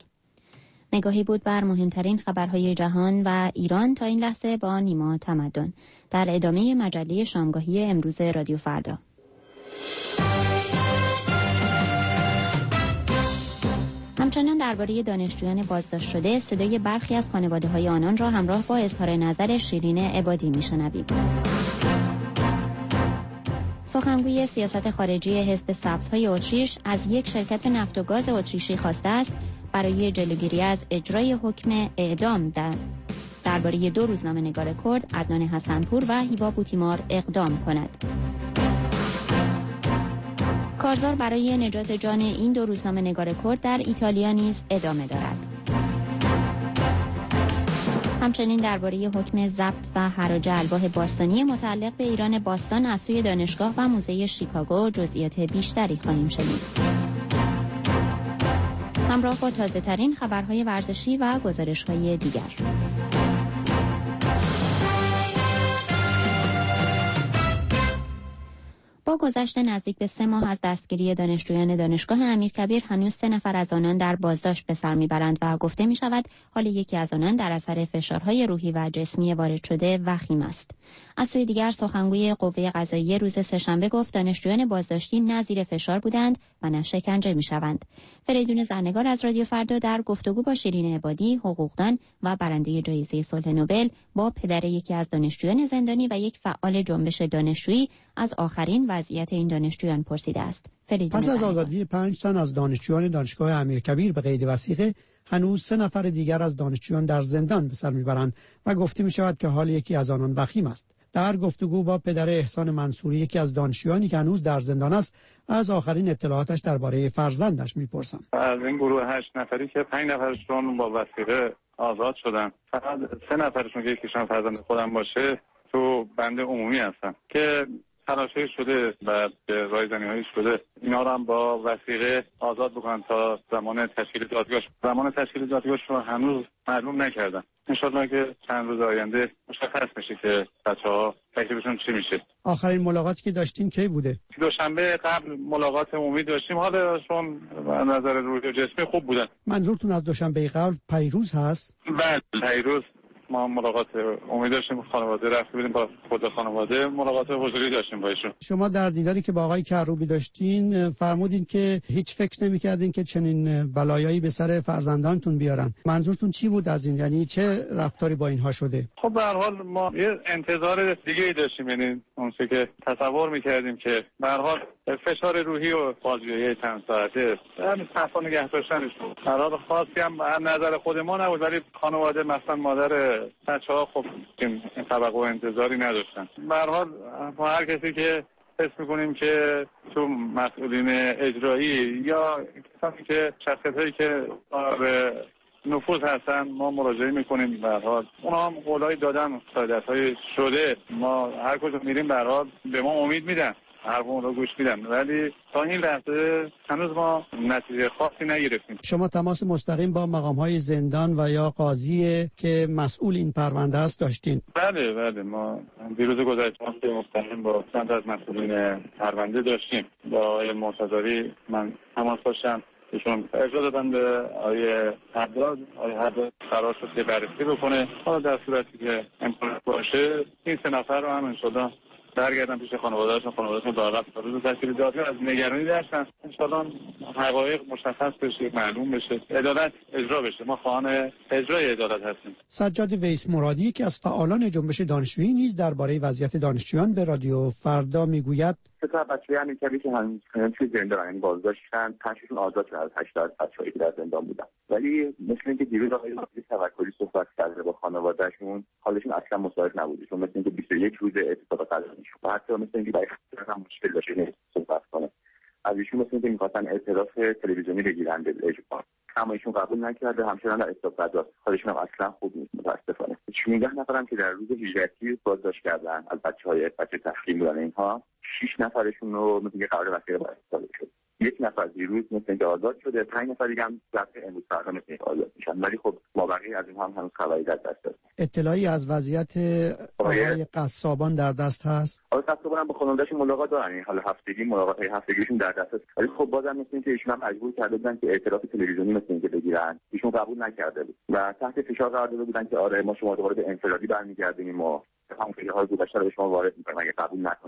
نگاهی بود بر مهمترین خبرهای جهان و ایران تا این لحظه با نیما تمدن در ادامه مجله شامگاهی امروز رادیو فردا. همچنان درباره دانشجویان بازداشت شده صدای برخی از خانواده‌های آنان را همراه با اظهار نظر شیرین عبادی میشنویم. سخنگوی سیاست خارجی حزب سبزهای اتریش از یک شرکت نفت و گاز اتریشی خواسته است برای جلوگیری از اجرای حکم اعدام در درباره دو روزنامه‌نگار کرد عدنان حسنپور و هیوا بوتیمار اقدام کند. کارزار برای نجات جان این دو روزنامه‌نگار کرد در ایتالیا نیز ادامه دارد. همچنین درباره حکم ضبط و حراج الواح باستانی متعلق به ایران باستان از سوی دانشگاه و موزه شیکاگو جزئیات بیشتری خواهیم شنید. همراه با تازه ترین خبرهای ورزشی و گزارش‌های دیگر. با گذشت نزدیک به سه ماه از دستگیری دانشجویان دانشگاه امیرکبیر هنوز سه نفر از آنان در بازداشت به سر میبرند و گفته می شود حال یکی از آنان در اثر فشارهای روحی و جسمی وارد شده وخیم است. از سوی دیگر سخنگوی قوه قضاییه روز سه‌شنبه گفت دانشجویان بازداشتی نه زیر فشار بودند و نه شکنجه می شوند. فریدون زرنگار از رادیو فردا در گفتگو با شیرین عبادی، حقوقدان و برنده جایزه صلح نوبل با پدر یکی از دانشجویان زندانی و یک فعال جنبش دانشجویی از آخرین وضعیت این دانشجویان پرسیده است. پس از آزادی پنج تن از دانشجویان دانشگاه امیرکبیر به قید وثیقه، هنوز سه نفر دیگر از دانشجویان در زندان به سر میبرند و گفته می شود که حال یکی از آنان وخیم است. در گفتگو با پدر احسان منصوری، یکی از دانشجویانی که هنوز در زندان است، از آخرین اطلاعاتش درباره فرزندش میپرسم. از این گروه هشت نفری که پنج نفرشون با وثیقه آزاد شدن، فقط سه نفرشون که یکیشون فرزند خودم باشه تو بند عمومی هستن که تلاشی شده و به رایزنی‌هایی شده اینا رو هم با وثیقه آزاد بکنن تا زمان تشکیل دادگاه. زمان تشکیل دادگاهش رو هنوز معلوم نکردن. انشالله که چند روز آینده مشخص میشه که بچه‌ها تکلیفشون چی میشه. آخرین ملاقاتی که داشتین کی بوده؟ دوشنبه قبل ملاقات عمومی داشتیم. حالشون از نظر روحی و جسمی خوب بودن. منظورتون از دوشنبه قبل پیروز هست؟ بله، پیروز ما ملاقات عمومی داشتیم، خانواده رفته بودیم با خود خانواده ملاقات حضوری داشتیم با ایشون. شما در دیداری که با آقای کروبی داشتین فرمودین که هیچ فکر نمی‌کردین که چنین بلایایی به سر فرزندانتون بیارن. منظورتون چی بود از این؟ یعنی چه رفتاری با اینها شده؟ خب به هر حال ما یه انتظار دیگه‌ای داشتیم، یعنی اون چه که تصور می‌کردیم که به هر حال فشار روحی و بازجویی چند ساعته همین صفا نگه داشتنشون قرار خاصی هم از نظر خود ما نبود، ولی خانواده مثلا مادر بچه‌ها خب این توقع و انتظاری نداشتن. به هر حال ما هر کسی که حس می‌کنیم که تو مسئولین اجرایی یا کسانی که شخصیتایی که به نفوذ هستن ما مراجعه می‌کنیم. به هر حال اونها هم قولای دادن، شهادت‌های شده، ما هر کجا میریم به هر حال به ما امید میدن، حرفمون رو گوش میدن، ولی تا این لحظه هنوز ما نتیجه خاصی نگرفتیم. شما تماس مستقیم با مقام‌های زندان و یا قاضی که مسئول این پرونده است داشتین؟ بله بله، ما دیروز گذشته تماس مستقیم با چند از مسئولین پرونده داشتیم. با آقای مرتضوی من تماس داشتم، ایشون ارجاع دادن به آقای حداد. آقای حداد قرار شد که بررسی بکنه، حالا در صورتی که امکان باشه این سه نفر رو هم انشالله برگردن پیش خانواده‌هاشون، خانواده‌هاشون داغت تا روز تشکیل دادگاه از نگرانی داشتن. انشالله حقایق مشخص بشه، معلوم بشه، عدالت اجرا بشه. ما خواهان اجرای عدالت هستیم. سجاد ویس مرادی که از فعالان جنبش دانشجویی نیز درباره وضعیت دانشجویان به رادیو فردا میگوید تا بچه‌ای همین کمی که هنوز توی زندان، یعنی بازداشتن، پنجشون آزاد شدن از هشت از بچه‌ای که در زندان بودن، ولی مثل اینکه دیروز آقای وزیر توکلی صحبت کرده با خانواده‌شون، حالشون اصلا مساعد نبوده، چون مثل اینکه بیست و یک روز اعتصاب قضایی شد و حتی مثل اینکه برای هم مشکل داشته صحبت کنه. از ایشون مثل اینکه می‌خواستن اعتراف تلویزیونی بگیرن به اجبار، اما ایشون قبول نکرده، همچنان در اعتصاب قضا. حالشون هم اصلا خوب نیست متأسفانه. شانزده نفرم که در روز هجده بازداشت کردن از بچه‌های بچه تحقیم بودن، اینها شش نفرشون رو مثل اینکه قرار وثیقه بازداشت شد. یک نفر دیروز مثل اینکه آزاد شده، پنج نفر دیگه هم رفته امروز فردا مثل اینکه آزاد میشن، ولی خب ما بقیه از اینها هم هنوز خبری در دست هست. اطلاعی از وضعیت آقای قصابان در دست هست؟ آقای قصابان هم با خانواده‌شون ملاقات دارن، حالا هفتگی ملاقات‌های هفتگیشون در دست هست، ولی خب بازم مثل اینکه ایشون هم مجبور کرده بودن که اعتراف تلویزیونی مثل اینکه بگیرن، ایشون قبول نکرده بود و تحت فشار قرار داده بودن که آره ما شما دوباره به انفرادی برمیگردیم و همون فیلم‌های گذشته رو به شما وارد می‌کنیم اگه قبول نکنید.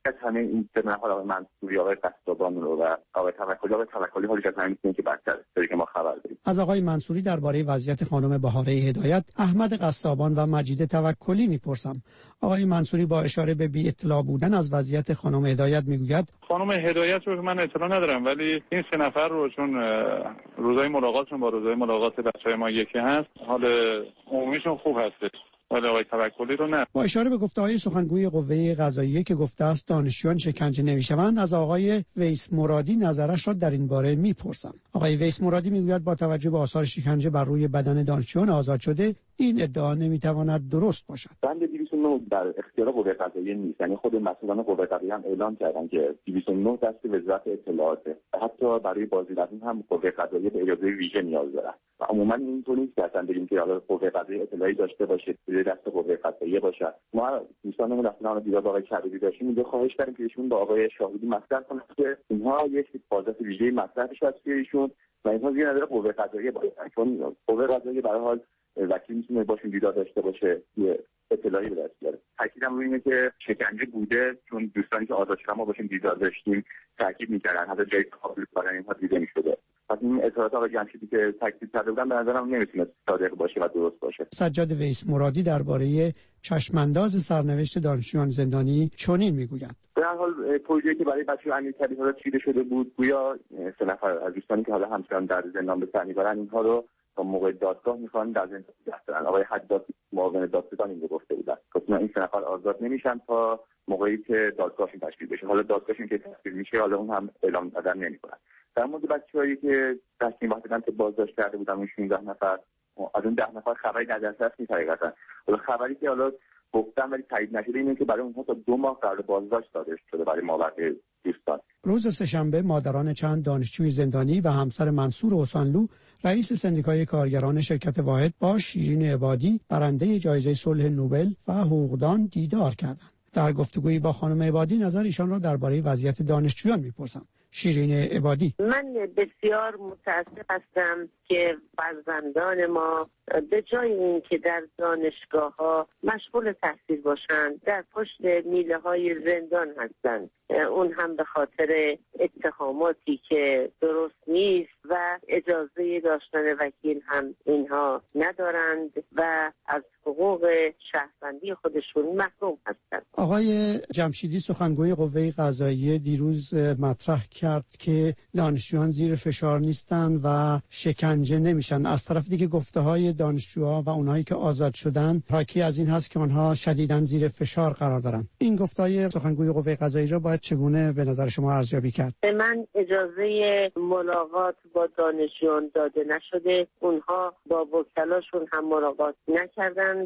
از همه این سه نفر آقای منصوری، آقای قصابان و آقای توکلی آقای توکلی حالش از همین که بدتر است که ما خبر داریم. از آقای منصوری درباره وضعیت خانم بهاره هدایت، احمد قصابان و مجید توکلی میپرسم. آقای منصوری با اشاره به بی اطلاع بودن از وضعیت خانم هدایت میگوید خانم هدایت رو من اطلاع ندارم، ولی این سه نفر رو چون روزای ملاقاتشون با روزای ملاقات بچهای ما یکی هست، حال عمومیشون خوب هستش. ولی آقای توکلی رو نه. با اشاره به گفته‌های سخنگوی قوه قضاییه که گفته است دانشجویان شکنجه نمی‌شوند، از آقای ویس مرادی نظرش را در این باره می‌پرسم. آقای ویس مرادی میگوید با توجه به آثار شکنجه بر روی بدن دانشجویان آزاد شده، این ادعا نمی‌تواند درست باشد. بند دویست و نه در اختیار قوه قضاییه نیست، یعنی خود مسئولان قوه قضاییه هم اعلام کردن که دویست و نه دست وزارت اطلاعاته. حتی برای بازدیدن هم قوه قضاییه به اجازه ویژه نیاز داره. و عموما اینطوری نیست که اصلا بگیم که حالا قوه قضاییه اطلاعی داشته باشه، دست قوه قضاییه باشه. ما دوستانمون رفتن دیدار با آقای کبیری داشتیم، اینجا خواهش کردیم که ایشون با آقای شاهودی مطرح کنه که اینها یک بازداشت ویژه مطرح بشه از ایشون و اینها زیر نظر قوه قضاییه باشه، چون قوه قضاییه به هر حال وکیل میتونه باشون دیدار داشته باشه، یه اطلاعی به دست بیاره. تاکیدم روی اینه که شکنجه بوده، چون دوستانی که آزاد شدن ما باشیم دیدار داشتیم تاکید میکردن حتی جای قابل کردن اینها دیده میشده. پس این اظهارات آقای جمشیدی که تاکید کرده بودن به نظرم نمیتونه صادق باشه و درست باشه. سجاد ویس مرادی درباره چشمانداز سرنوشت دانشجویان زندانی چنین میگوید: به هر حال پروژه‌ای که برای بچه‌های امیرکبیر حالا چیده شده بود، گویا سه نفر از دوستانی که حالا همچنان در زندان به سر میبرن اینها رو تا موقع دادگاه میخوان در زندان بگذارن. آقای حداد معاون دادستان اینو گفته بودن که این سه نفر آزاد نمیشن تا موقعی که دادگاهشون تشکیل بشه. حالا دادگاهشون که تشکیل میشه حالا اون هم اعلام دادن نمیکنن. در مورد بچه‌هایی که تصمیم گرفتن که بازداشت کرده بودن اون شانزده نفر، از اون ده نفر خبری در دسترس نیست حقیقتا. حالا خبری که حالا گفتن ولی تایید نشده اینه که برای اونها تا دو ماه قرار بازداشت داده شده برای مابقی دوستان. روز سه‌شنبه مادران چند دانشجوی زندانی و همسر منصور اوسانلو، رئیس سندیکای کارگران شرکت واحد، با شیرین عبادی، برنده جایزه صلح نوبل و حقوقدان، دیدار کردند. در گفتگویی با خانم عبادی نظر ایشان را درباره وضعیت دانشجویان میپرسم. شیرین عبادی: من بسیار متاسف هستم که فرزندان ما به جای این که در دانشگاه ها مشغول تحصیل باشند در پشت میله های زندان هستند، اون هم به خاطر اتهاماتی که درست نیست و اجازه داشتن وکیل هم اینها ندارند و از حقوق شهروندی خودشون محروم هستند. آقای جمشیدی سخنگوی قوه قضاییه دیروز مطرح کرد که دانشجویان زیر فشار نیستند و شکنجه نمیشن. از طرف دیگه گفته های دانشجوها و اونایی که آزاد شدن حاکی از این هست که آنها شدیداً زیر فشار قرار دارن. این گفته‌های سخنگوی قوه قضاییه را باید چگونه به نظر شما ارزیابی کرد؟ به من اجازه ملاقات با دانشجویان داده نشده، اونها با وکلاشون هم ملاقات نکردند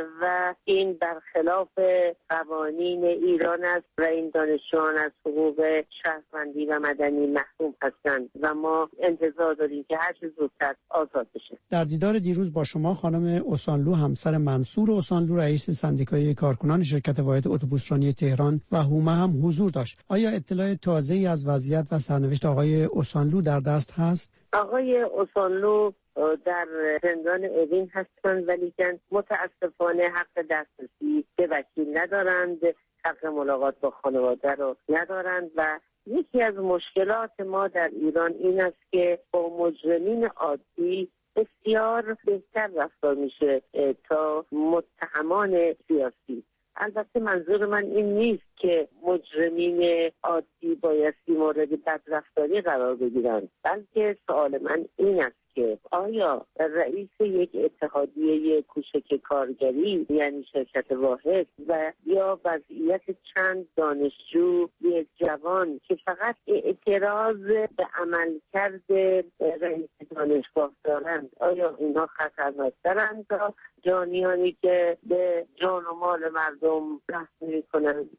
و این برخلاف قوانین ایران است و این دانشجویان از حقوق شهروندی و مدنی محروم هستند و ما انتظار داریم که هر چه زودتر آزاد بشه. در دیدار دیروز با شما خانم اوسانلو، همسر منصور اوسانلو، رئیس سندیکای کارکنان شرکت واحد اتوبوسرانی تهران و هومه هم حضور داشت. آیا اطلاع تازه‌ای از وضعیت و سرنوشت آقای اوسانلو در دست هست؟ آقای اوسانلو در زندان اوین هستند ولی که متاسفانه حق دسترسی به وکیل ندارند، حق ملاقات با خانواده رو ندارند و یکی از مشکلات ما در ایران این است که با مجرمین عادی بسیار بهتر رفتار میشه تا متهمان سیاسی. البته منظور من این نیست که مجرمین عادی بایستی مورد بدرفتاری قرار بگیرند، بلکه سوال من این است که آیا رئیس یک اتحادیه کوچک کارگری یعنی شرکت واحد و یا وضعیت چند دانشجو یک جوان که فقط اعتراض به عملکرد رئیس دانشگاه دارند، آیا اینها خطرناک‌ترند تا جانیانی که به جان و مال مردم رحم می‌کنند؟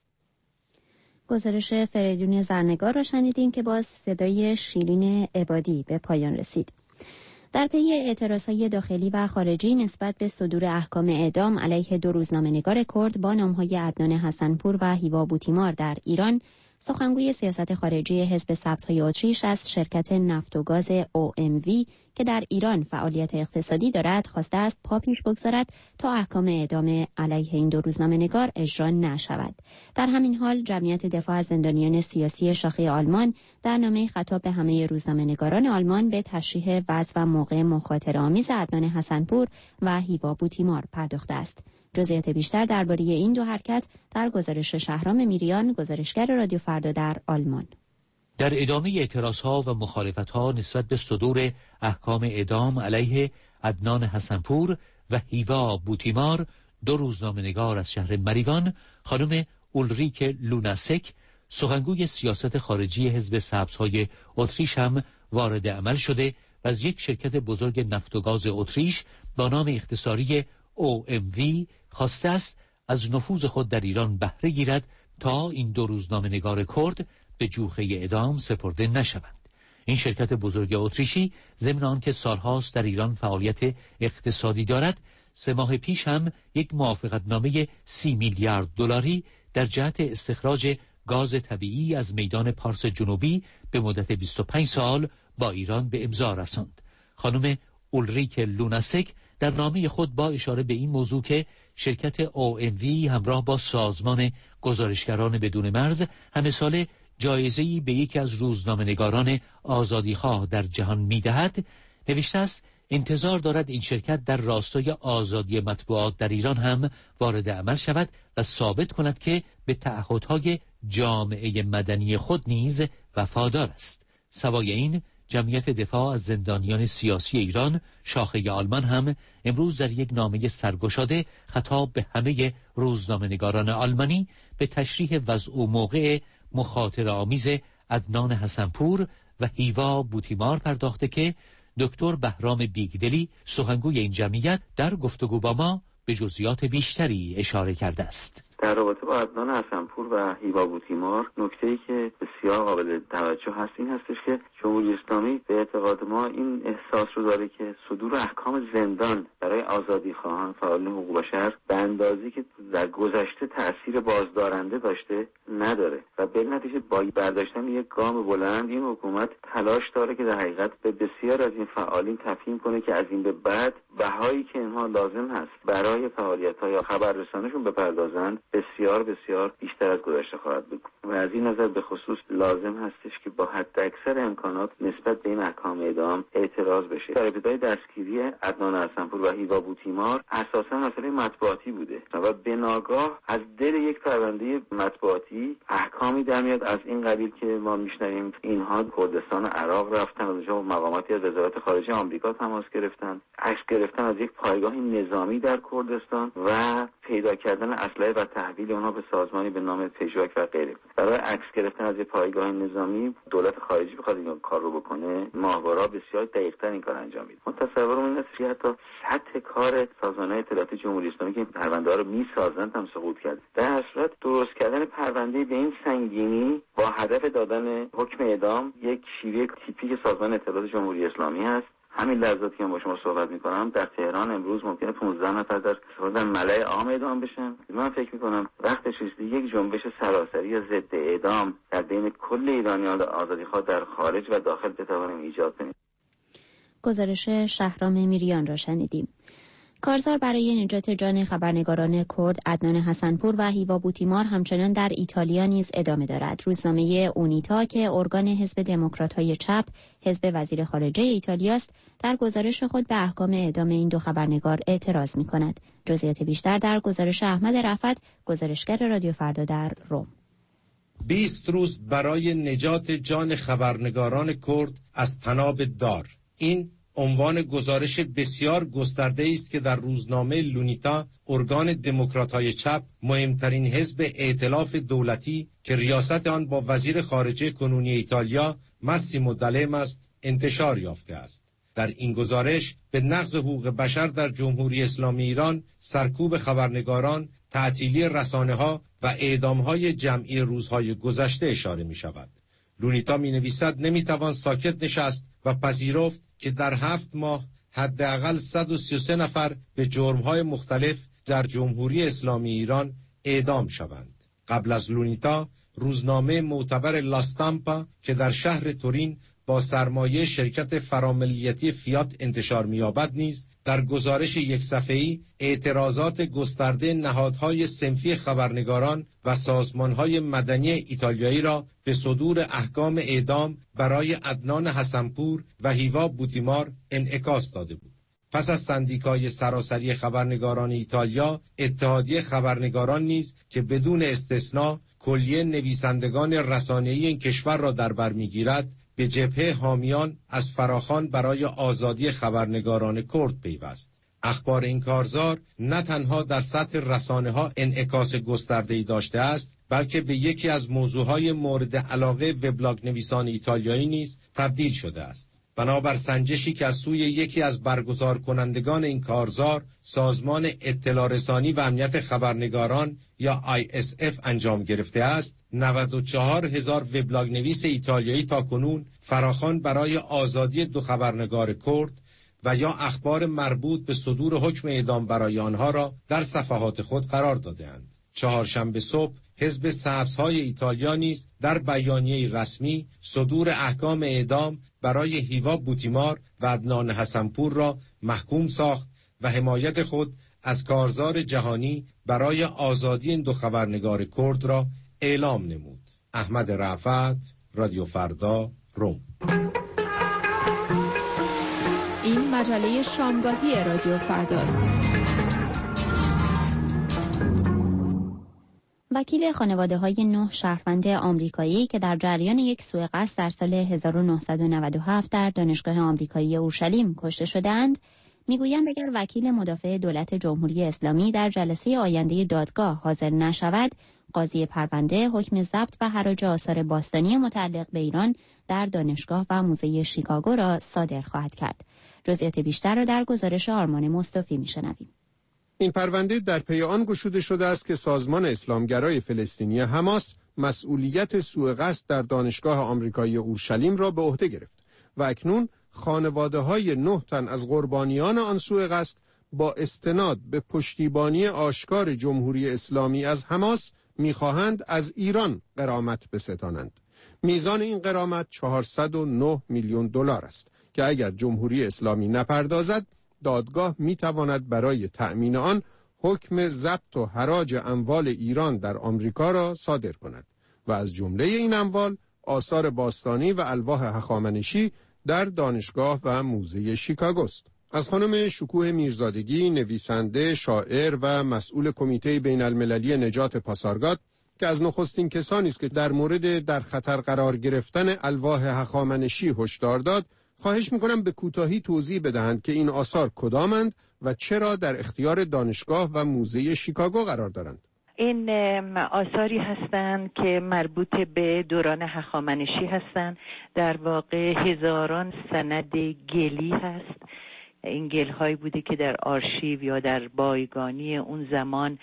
گزارش فریدون زرنگار را شنیدین که با صدای شیرین عبادی به پایان رسید. در پی اعتراضهای داخلی و خارجی نسبت به صدور احکام اعدام علیه دو روزنامه‌نگار کرد با نام‌های عدنان حسنپور و هیوا بوتیمار در ایران، سخنگوی سیاست خارجی حزب سبزهای اتریش از شرکت نفت و گاز او ام وی که در ایران فعالیت اقتصادی دارد خواسته است پا پیش بگذارد تا احکام اعدام علیه این دو روزنامه‌نگار اجرا نشود. در همین حال جمعیت دفاع از زندانیان سیاسی شاخه آلمان در نامه خطاب به همه روزنامه‌نگاران آلمان به تشریح وضع و موقع مخاطره‌آمیز عدنان حسنپور و هیوا بوتیمار پرداخته است. جزئیات بیشتر درباره این دو حرکت در گزارش شهرام میریان، گزارشگر رادیو فردا در آلمان. در ادامه اعتراضها و مخالفتها نسبت به صدور احکام اعدام علیه عدنان حسنپور و هیوا بوتیمار، دو روزنامه‌نگار از شهر مریوان، خانم اولریک لوناسک، سخنگوی سیاست خارجی حزب سبزهای اتریش هم وارد عمل شده و از یک شرکت بزرگ نفت و گاز اتریش با نام اختصاری او ام وی خواسته است از نفوذ خود در ایران بهره گیرد تا این دو روزنامه‌نگار کرد به جوخه اعدام سپرده نشوند. این شرکت بزرگ اتریشی ضمن آنکه سالهاست در ایران فعالیت اقتصادی دارد، سه ماه پیش هم یک موافقتنامه سی میلیارد دلاری در جهت استخراج گاز طبیعی از میدان پارس جنوبی به مدت بیست و پنج سال با ایران به امضا رساند. خانم اولریک لوناسک در نامه خود با اشاره به این موضوع که شرکت او ام وی همراه با سازمان گزارشگران بدون مرز همه ساله جایزه‌ای به یکی از روزنامه‌نگاران آزادیخواه در جهان می‌دهد، نوشته است انتظار دارد این شرکت در راستای آزادی مطبوعات در ایران هم وارد عمل شود و ثابت کند که به تعهدهای جامعه مدنی خود نیز وفادار است. سوای این، جمعیت دفاع از زندانیان سیاسی ایران شاخه آلمان هم امروز در یک نامه سرگشاده خطاب به همه روزنامه‌نگاران آلمانی به تشریح وضع و موقع مخاطره‌آمیز عدنان حسنپور و هیوا بوتیمار پرداخته که دکتر بهرام بیگدلی، سخنگوی این جمعیت، در گفتگو با ما به جزئیات بیشتری اشاره کرده است. در رابطه با عدنان حسنپور و هیوا بوتیمار، نکته‌ای که بسیار قابل توجه هست این هستش که جمهوری اسلامی به اعتقاد ما این احساس رو داره که صدور احکام زندان برای آزادیخواهان فعالان حقوق بشر به اندازه‌ای که در گذشته تأثیر بازدارنده داشته نداره و به نتیجه با برداشتن یک گام بلند این حکومت تلاش داره که در حقیقت به بسیار از این فعالین تفهیم کنه که از این به بعد بهایی که اینها لازم هست برای فعالیت‌های خبررسانیشون بپردازند بسیار بسیار بیشتر از گذشته خواهد بود و از این نظر به خصوص لازم هستش که با حد اکثر امکانات نسبت به این احکام اعدام اعتراض بشه. در ابتدای دستگیری عدنان حسنپور و هیوا بوتیمار اساسا مسئله مطبوعاتی بوده و به ناگاه از دل یک پرونده مطبوعاتی احکامی در میاد از این قبیل که ما میشنویم اینها کردستان عراق رفتن و اونجا مقاماتی از وزارت خارجه آمریکا تماس گرفتن، عکس گرفتن از یک پایگاه نظامی در کردستان و پیدا کردن اسلحه و تحویل اونها به سازمانی به نام پژواک و غیره. برای عکس گرفتن از یک پایگاه نظامی دولت خارجی بخواد این کار رو بکنه، ماهوارا بسیار دقیق‌تر این کار انجام میده. من تصورم این است که حتی سطح کار سازمان اطلاعاتی جمهوری اسلامی که این پرونده رو میسازند هم سقوط کرد. در صورت درست کردن پرونده به این سنگینی با هدف دادن حکم اعدام یک شیوه تیپیک سازمان اطلاعات جمهوری اسلامی است. همین لحظاتی که با شما صحبت میکنم در تهران امروز ممکنه پانزده نفر در در ملأ عام اعدام بشن. من فکر میکنم وقتش رسیده یک جنبش سراسری ضد اعدام در بین کل ایرانیان آزادیخواه در خارج و داخل بتوانیم ایجاد کنیم. گزارش شهرام میریان را شنیدیم. کارزار برای نجات جان خبرنگاران کرد عدنان حسنپور و هیوا بوتیمار همچنان در ایتالیا نیز ادامه دارد. روزنامه اونیتا که ارگان حزب دموکرات‌های چپ، حزب وزیر خارجه ایتالیا است، در گزارش خود به احکام اعدام این دو خبرنگار اعتراض می‌کند. جزئیات بیشتر در گزارش احمد رفعت، گزارشگر رادیو فردا در روم. بیست روز برای نجات جان خبرنگاران کرد از طناب دار. این عنوان گزارش بسیار گسترده است که در روزنامه لونیتا، ارگان دموکرات‌های چپ، مهمترین حزب ائتلاف دولتی که ریاست آن با وزیر خارجه کنونی ایتالیا ماسیمو دالم است، انتشار یافته است. در این گزارش به نقض حقوق بشر در جمهوری اسلامی ایران، سرکوب خبرنگاران، تعطیلی رسانه‌ها و اعدام‌های جمعی روزهای گذشته اشاره می‌شود. لونیتا می‌نویسد نمی‌توان ساکت نشست و پذیرفت که در هفت ماه حداقل صد و سی و سه نفر به جرم‌های مختلف در جمهوری اسلامی ایران اعدام شوند. قبل از لونیتا روزنامه معتبر لاستامپا که در شهر تورین با سرمایه شرکت فراملیتی فیات انتشار می‌یابد نیز در گزارش یک صفحه‌ای اعتراضات گسترده نهادهای صنفی خبرنگاران و سازمانهای مدنی ایتالیایی را به صدور احکام اعدام برای عدنان حسنپور و هیوا بوتیمار انعکاس داده بود. پس از سندیکای سراسری خبرنگاران ایتالیا، اتحادیه خبرنگاران نیز که بدون استثناء کلیه نویسندگان رسانه‌ای این کشور را در بر می‌گیرد، به جبهه حامیان از فراخوان برای آزادی خبرنگاران کرد پیوست. اخبار این کارزار نه تنها در سطح رسانه‌ها انعکاس گسترده‌ای داشته است، بلکه به یکی از موضوعهای مورد علاقه وبلاگ نویسان ایتالیایی نیز تبدیل شده است. بنابر سنجشی که از سوی یکی از برگزار کنندگان این کارزار، سازمان اطلاع رسانی و امنیت خبرنگاران یا آی اس اف انجام گرفته است، نود و چهار هزار وبلاگ نویس ایتالیایی تاکنون فراخوان برای آزادی دو خبرنگار کرد و یا اخبار مربوط به صدور حکم اعدام برای آنها را در صفحات خود قرار داده‌اند. چهارشنبه صبح حزب سبزهای ایتالیا نیز در بیانیه رسمی صدور احکام اعدام برای هیوا بوتیمار و عدنان حسنپور را محکوم ساخت و حمایت خود از کارزار جهانی برای آزادی این دو خبرنگار کرد را اعلام نمود. احمد رفعت، رادیو فردا، روم. این مجله شامگاهی رادیو فرداست. وکیل خانواده‌های نه شهروند آمریکایی که در جریان یک سوء قصد در سال هزار و نهصد و نود و هفت در دانشگاه آمریکایی اورشلیم کشته شدند، میگویند اگر وکیل مدافع دولت جمهوری اسلامی در جلسه آینده دادگاه حاضر نشود، قاضی پرونده حکم ضبط و حراج آثار باستانی متعلق به ایران در دانشگاه و موزه شیکاگو را صادر خواهد کرد. جزئیات بیشتر را در گزارش آرمان مصطفی میشنویم. این پرونده در پی آن گشوده شده است که سازمان اسلامگرای فلسطینی حماس مسئولیت سوء قصد در دانشگاه آمریکایی اورشلیم را به عهده گرفت و اکنون خانواده‌های نه تن از قربانیان آن سوء قصد با استناد به پشتیبانی آشکار جمهوری اسلامی از حماس می‌خواهند از ایران غرامت بستانند. میزان این غرامت چهارصد و نه میلیون دلار است که اگر جمهوری اسلامی نپردازد، دادگاه می‌تواند برای تأمین آن حکم ضبط و حراج اموال ایران در آمریکا را صادر کند و از جمله این اموال آثار باستانی و الواح هخامنشی در دانشگاه و موزه شیکاگو است. از خانم شکوه میرزادگی، نویسنده، شاعر و مسئول کمیته بین المللی نجات پاسارگاد که از نخستین کسانی است که در مورد در خطر قرار گرفتن الواح هخامنشی هشدار داد، خواهش میکنم به کوتاهی توضیح بدهند که این آثار کدامند و چرا در اختیار دانشگاه و موزه شیکاگو قرار دارند. این آثاری هستند که مربوط به دوران هخامنشی هستند. در واقع هزاران سند گلی هست. این گل‌هایی بوده که در آرشیو یا در بایگانی اون زمان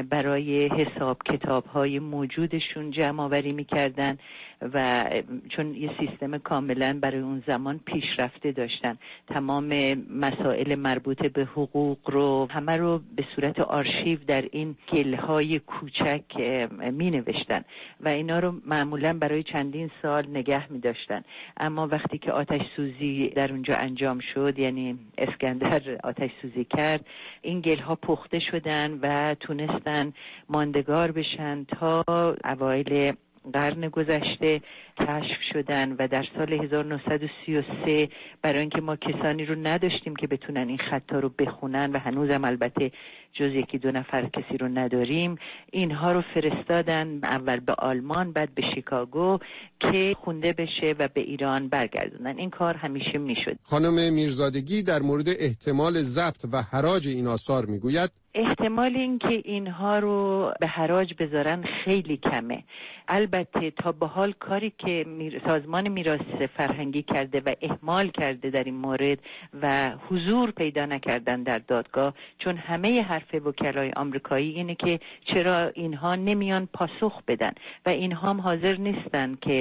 برای حساب کتاب‌های موجودشون جمع آوری می‌کردن و چون یه سیستم کاملا برای اون زمان پیشرفته داشتن، تمام مسائل مربوط به حقوق رو همه رو به صورت آرشیو در این گل‌های کوچک می‌نوشتن و اینا رو معمولا برای چندین سال نگه می‌داشتن. اما وقتی که آتش سوزی در اونجا انجام شد، یعنی اسکندر آتش سوزی کرد، این گل‌ها پخته شدن و تونستن ماندگار بشن تا اوایل قرن گذشته کشف شدن و در سال هزار و نهصد و سی و سه برای اینکه ما کسانی رو نداشتیم که بتونن این خطا رو بخونن و هنوزم البته جز یکی دو نفر کسی رو نداریم، اینها رو فرستادن اول به آلمان بعد به شیکاگو که خونده بشه و به ایران برگردونن. این کار همیشه میشد. خانم میرزادگی در مورد احتمال ضبط و حراج این آثار میگوید احتمال این که اینها رو به حراج بذارن خیلی کمه. البته تا به حال کاری که سازمان میراث فرهنگی کرده و اهمال کرده در این مورد و حضور پیدا نکردن در دادگاه، چون همه حرف وکلای آمریکایی اینه که چرا اینها نمیان پاسخ بدن و اینها هم حاضر نیستن که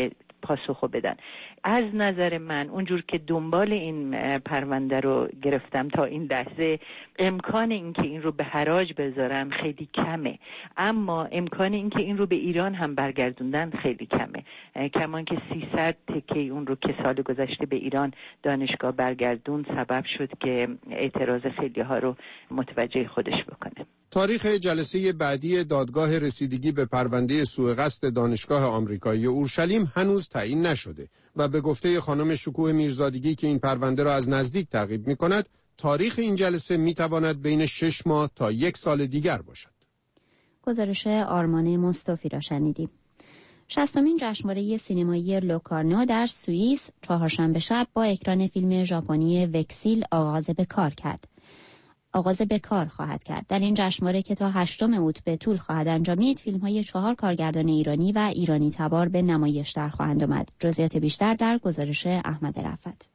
پاسخو بدن. از نظر من اونجور که دنبال این پرونده رو گرفتم تا این لحظه، امکان اینکه این رو به حراج بذارن خیلی کمه، اما امکان اینکه این رو به ایران هم برگردوندن خیلی کمه. کمان که سیصد تکه اون رو که سال گذشته به ایران دانشگاه برگردون سبب شد که اعتراض خیلی ها رو متوجه خودش بکنه. تاریخ جلسه بعدی دادگاه رسیدگی به پرونده سوء قصد دانشگاه آمریکایی اورشلیم هنوز تعیین نشده و به گفته خانم شکوه میرزادگی که این پرونده را از نزدیک تعقیب می‌کند، تاریخ این جلسه می‌تواند بین شش ماه تا یک سال دیگر باشد. گزارش آرمان مصطفی را شنیدیم. شصتمین جشنواره سینمایی لوکارنو در سوئیس چهارشنبه شب با اکران فیلم ژاپنی وکسیل آغاز به کار کرد. آغاز به کار خواهد کرد. در این جشنواره که تا هشتم اوت به طول خواهد انجامید، فیلم‌های چهار کارگردان ایرانی و ایرانی تبار به نمایش در خواهند آمد. جزئیات بیشتر در گزارش احمد رفعت.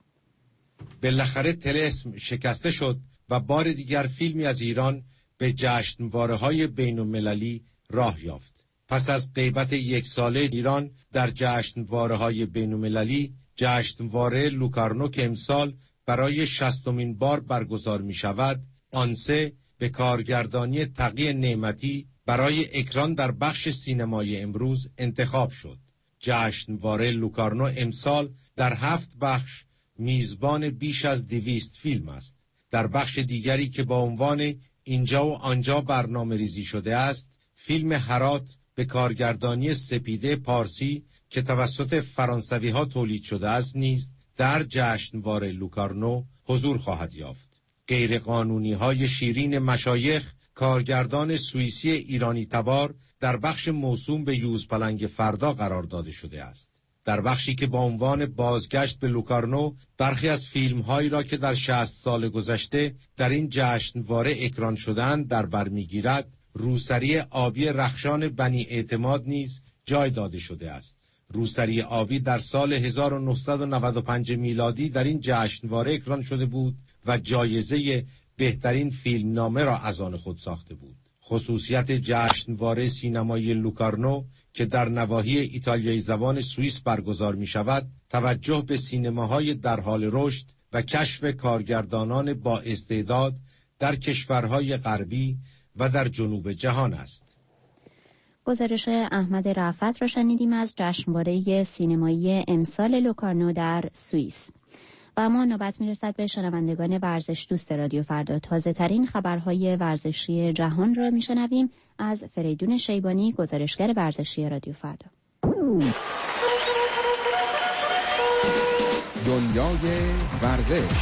بالاخره طلسم شکسته شد و بار دیگر فیلمی از ایران به جشنواره‌های بین‌المللی راه یافت. پس از غیبت یک ساله ایران در جشنواره‌های بین‌المللی، جشنواره لوکارنو که امسال برای شصتمین بار برگزار می شود، آنسه به کارگردانی تقی نعمتی برای اکران در بخش سینمای امروز انتخاب شد. جشنواره لوکارنو امسال در هفت بخش میزبان بیش از دویست فیلم است. در بخش دیگری که با عنوان اینجا و آنجا برنامه ریزی شده است، فیلم هرات به کارگردانی سپیده پارسی که توسط فرانسوی ها تولید شده است نیز در جشنواره لوکارنو حضور خواهد یافت. غیرقانونی های شیرین مشایخ، کارگردان سوئیسی ایرانی تبار، در بخش موسوم به یوزپلنگ فردا قرار داده شده است. در بخشی که با عنوان بازگشت به لوکارنو، برخی از فیلم‌هایی را که در شصت سال گذشته در این جشنواره اکران شدند در بر می‌گیرد، روسری آبی رخشان بنی اعتماد نیز جای داده شده است. روسری آبی در سال هزار و نهصد و نود و پنج میلادی در این جشنواره اکران شده بود و جایزه بهترین فیلمنامه را از آن خود ساخته بود. خصوصیت جشنواره سینمایی لوکارنو که در نواحی ایتالیایی زبان سوئیس برگزار می شود، توجه به سینماهای در حال رشد و کشف کارگردانان با استعداد در کشورهای غربی و در جنوب جهان است. گزارش احمد رفعت را شنیدیم از جشنواره سینمایی امسال لوکارنو در سوئیس. و اما نوبت میرسد به شنوندگان ورزش دوست رادیو فردا. تازه ترین خبرهای ورزشی جهان را میشنویم از فریدون شیبانی، گزارشگر ورزشی رادیو فردا. دنیای ورزش.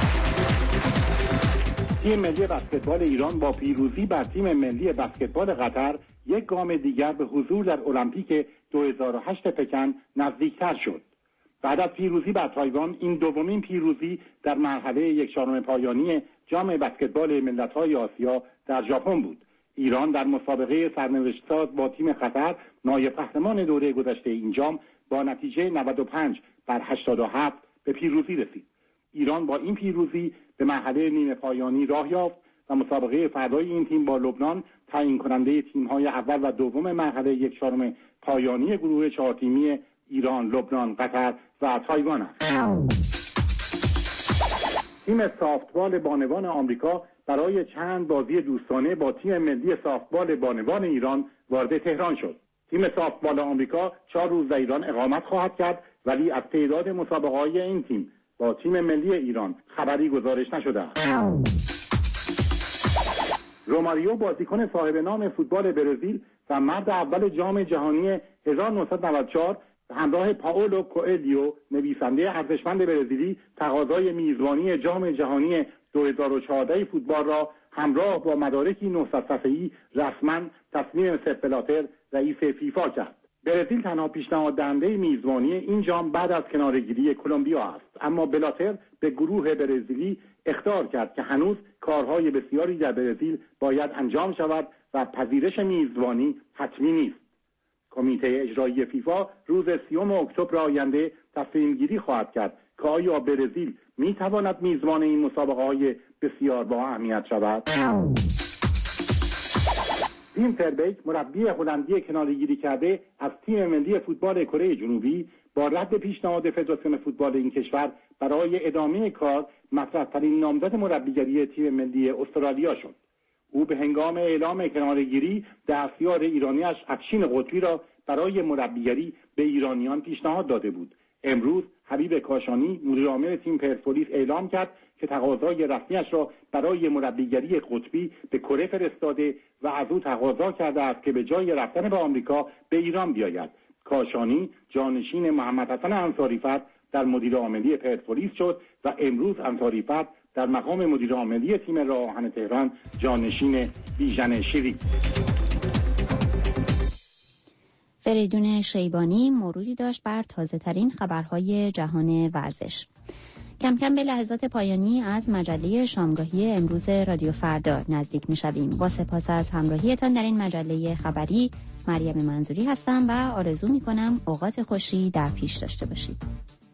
تیم ملی بسکتبال ایران با پیروزی بر تیم ملی بسکتبال قطر یک گام دیگر به حضور در المپیک دو هزار و هشت پکن نزدیکتر شد. بعد از پیروزی بر تایوان، این دومین پیروزی در مرحله یک چهارم پایانی جام بسکتبال ملت‌های آسیا در ژاپن بود. ایران در مسابقه سرنوشت‌ساز با تیم قطر، نایب قهرمان دوره گذشته این جام، با نتیجه نود و پنج بر هشتاد و هفت به پیروزی رسید. ایران با این پیروزی به مرحله نیمه پایانی راه یافت و مسابقه فردای این تیم با لبنان تعیین کننده تیم‌های اول و دوم مرحله یک چهارم پایانی گروه چهار تیمی ایران، لبنان، قطر و تایوان است. تیم سافتبال بانوان آمریکا برای چند بازی دوستانه با تیم ملی سافتبال بانوان ایران وارد تهران شد. تیم سافتبال آمریکا چهار روز در ایران اقامت خواهد کرد، ولی از تعداد مسابقه‌های این تیم با تیم ملی ایران خبری گزارش نشده است. روماریو، بازیکن صاحب نام فوتبال برزیل و مرد اول جام جهانی هزار و نهصد و نود و چهار، همراه پائولو کوئلیو، نویسنده ارزشمند برزیلی، تقاضای میزبانی جام جهانی دو هزار و چهارده فوتبال را همراه با مدارکی نهصد صفحه‌ای رسما تصمیم سپ بلاتر، رئیس فیفا کرد. برزیل تنها پیشنهاد دهنده میزبانی این جام بعد از کناره‌گیری کلمبیا است، اما بلاتر به گروه برزیلی اخطار کرد که هنوز کارهای بسیاری در برزیل باید انجام شود و پذیرش میزبانی حتمی نیست. کمیته اجرایی فیفا روز سیوم اکتبر آینده تصمیم گیری خواهد کرد که آیا برزیل می تواند میزبان این مسابقه های بسیار با اهمیت شود. تیم فربیک، مربی هلندی کناره‌گیری کرده از تیم ملی فوتبال کره جنوبی، با رد پیشنهاد فدراسیون فوتبال این کشور برای ادامه کار مطرح‌ترین نامزد مربیگری تیم ملی استرالیا شد. او به هنگام اعلام کناره‌گیری دستیار ایرانیش افشین قطبی را برای مربیگری به ایرانیان پیشنهاد داده بود. امروز حبیب کاشانی مدیرعامل تیم پرسپولیس اعلام کرد که تقاضای رسمیش را برای مربیگری قطبی به کره فرستاده و از او تقاضا کرده است که به جای رفتن به آمریکا به ایران بیاید. کاشانی جانشین محمد حسن انصاری‌فر در مدیر عاملی پرسپولیس شد و امروز انصاری‌فر در مقام مدیر عاملی تیم راه آهن تهران جانشین بیژن شیری. فریدون شیبانی مروری داشت بر تازه ترین خبرهای جهان ورزش. کم کم به لحظات پایانی از مجله شامگاهی امروز رادیو فردا نزدیک می شویم. با سپاس از همراهیتان در این مجله خبری، مریم منظوری هستم و آرزو می کنم اوقات خوشی در پیش داشته باشید.